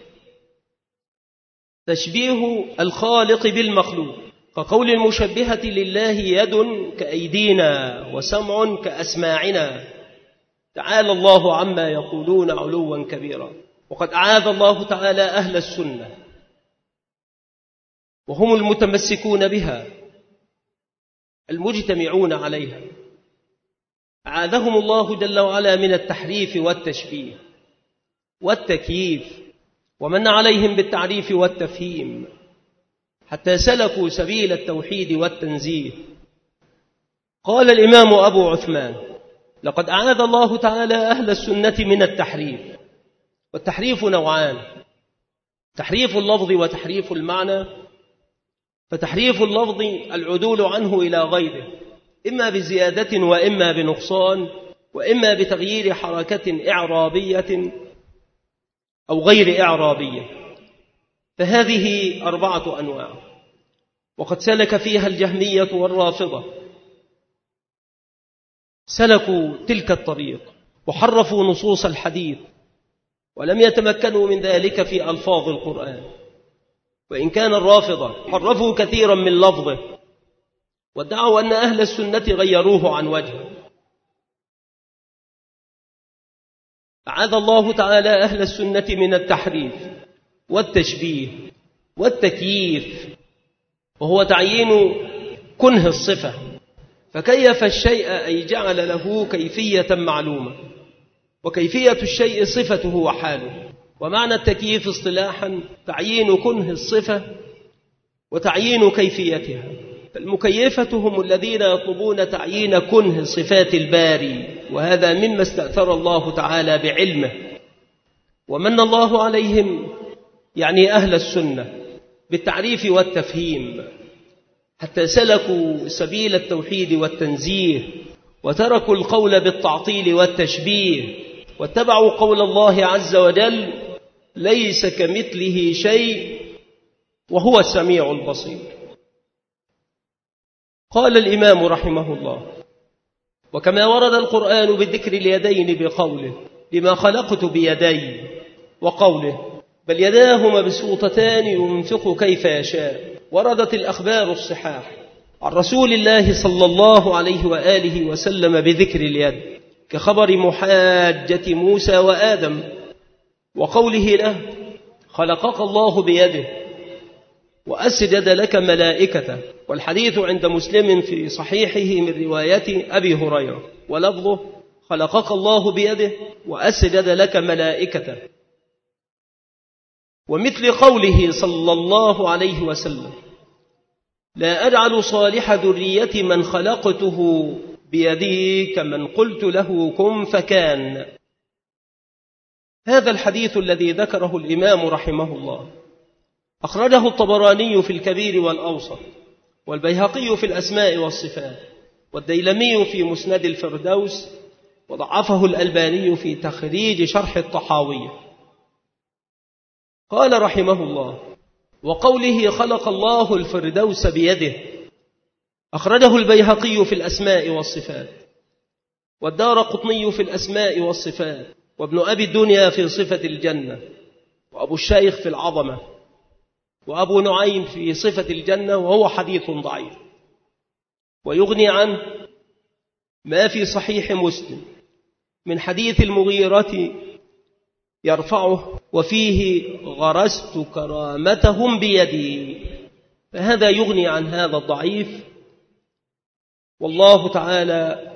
تشبيه الخالق بالمخلوق، كقول المشبهة لله يد كأيدينا وسمع كأسماعنا، تعالى الله عما يقولون علوا كبيرا. وقد أعاذ الله تعالى أهل السنة وهم المتمسكون بها المجتمعون عليها، أعاذهم الله جل وعلا من التحريف والتشبيه والتكييف ومن عليهم بالتعريف والتفهيم حتى سلكوا سبيل التوحيد والتنزيه. قال الإمام أبو عثمان: لقد أعاذ الله تعالى أهل السنة من التحريف. والتحريف نوعان: تحريف اللفظ وتحريف المعنى. فتحريف اللفظ العدول عنه إلى غيره، إما بزيادة وإما بنقصان، وإما بتغيير حركة إعرابية أو غير إعرابية. فهذه 4 أنواع، وقد سلك فيها الجهمية والرافضة، سلكوا تلك الطريق وحرفوا نصوص الحديث، ولم يتمكنوا من ذلك في ألفاظ القرآن. وإن كان الرافضة حرفوا كثيرا من لفظه وادعوا أن أهل السنة غيروه عن وجهه. أعاذ الله تعالى أهل السنة من التحريف والتشبيه والتكييف، وهو تعيين كنه الصفة، فكيف الشيء أي جعل له كيفية معلومة، وكيفية الشيء صفته وحاله. ومعنى التكييف اصطلاحا تعيين كنه الصفة وتعيين كيفيتها. فالمكيفة هم الذين يطلبون تعيين كنه صفات الباري، وهذا مما استأثر الله تعالى بعلمه ومن الله عليهم، يعني أهل السنة، بالتعريف والتفهيم حتى سلكوا سبيل التوحيد والتنزيه، وتركوا القول بالتعطيل والتشبيه، واتبعوا قول الله عز وجل: ليس كمثله شيء وهو السميع البصير. قال الإمام رحمه الله: وكما ورد القرآن بذكر اليدين بقوله: لما خلقت بيدي، وقوله: بل يداه مبسوطتان ينفق كيف يشاء. وردت الأخبار الصحاح عن رسول الله صلى الله عليه وآله وسلم بذكر اليد، كخبر محاجة موسى وآدم، وقوله له: خلقك الله بيده وأسجد لك ملائكته. والحديث عند مسلم في صحيحه من رواية أبي هريرة، ولفظه: خلقك الله بيده وأسجد لك ملائكته. ومثل قوله صلى الله عليه وسلم: لا أجعل صالح ذرية من خلقته بيدي كمن قلت له كن فكان. هذا الحديث الذي ذكره الإمام رحمه الله أخرجه الطبراني في الكبير والأوسط، والبيهقي في الأسماء والصفات، والديلمي في مسند الفردوس، وضعفه الألباني في تخريج شرح الطحاوية. قال رحمه الله: وقوله خلق الله الفردوس بيده أخرجه البيهقي في الأسماء والصفات، والدارقطني في الأسماء والصفات، وابن أبي الدنيا في صفة الجنة، وأبو الشيخ في العظمة، وأبو نعيم في صفة الجنة، وهو حديث ضعيف. ويغني عنه ما في صحيح مسلم من حديث المغيرة يرفعه وفيه: غرست كرامتهم بيدي. فهذا يغني عن هذا الضعيف. والله تعالى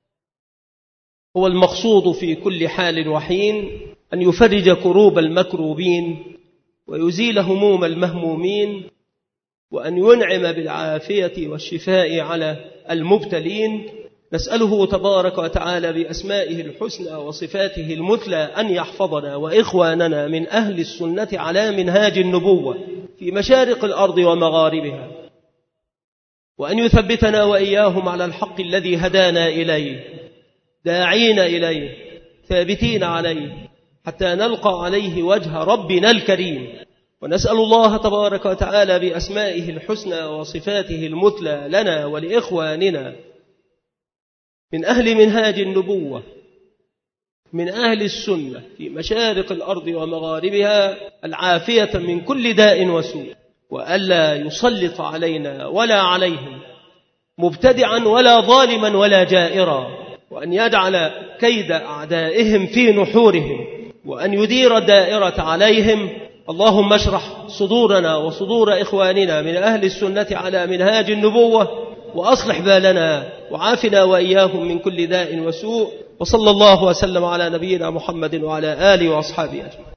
هو المقصود في كل حال وحين، أن يفرج كروب المكروبين ويزيل هموم المهمومين، وأن ينعم بالعافية والشفاء على المبتلين. نسأله تبارك وتعالى بأسمائه الحسنى وصفاته المثلى أن يحفظنا وإخواننا من أهل السنة على منهاج النبوة في مشارق الأرض ومغاربها، وأن يثبتنا وإياهم على الحق الذي هدانا إليه، داعين إليه، ثابتين عليه، حتى نلقى عليه وجه ربنا الكريم. ونسأل الله تبارك وتعالى بأسمائه الحسنى وصفاته المثلى لنا ولإخواننا من أهل منهاج النبوة، من أهل السنة في مشارق الأرض ومغاربها، العافية من كل داء وسوء، وألا يسلط علينا ولا عليهم مبتدعا ولا ظالما ولا جائرا، وأن يجعل كيد أعدائهم في نحورهم، وأن يدير الدائرة عليهم. اللهم اشرح صدورنا وصدور إخواننا من أهل السنة على منهاج النبوة، وأصلح بالنا، وعافنا وإياهم من كل داء وسوء. وصلى الله وسلم على نبينا محمد وعلى آله وأصحابه أجمعين.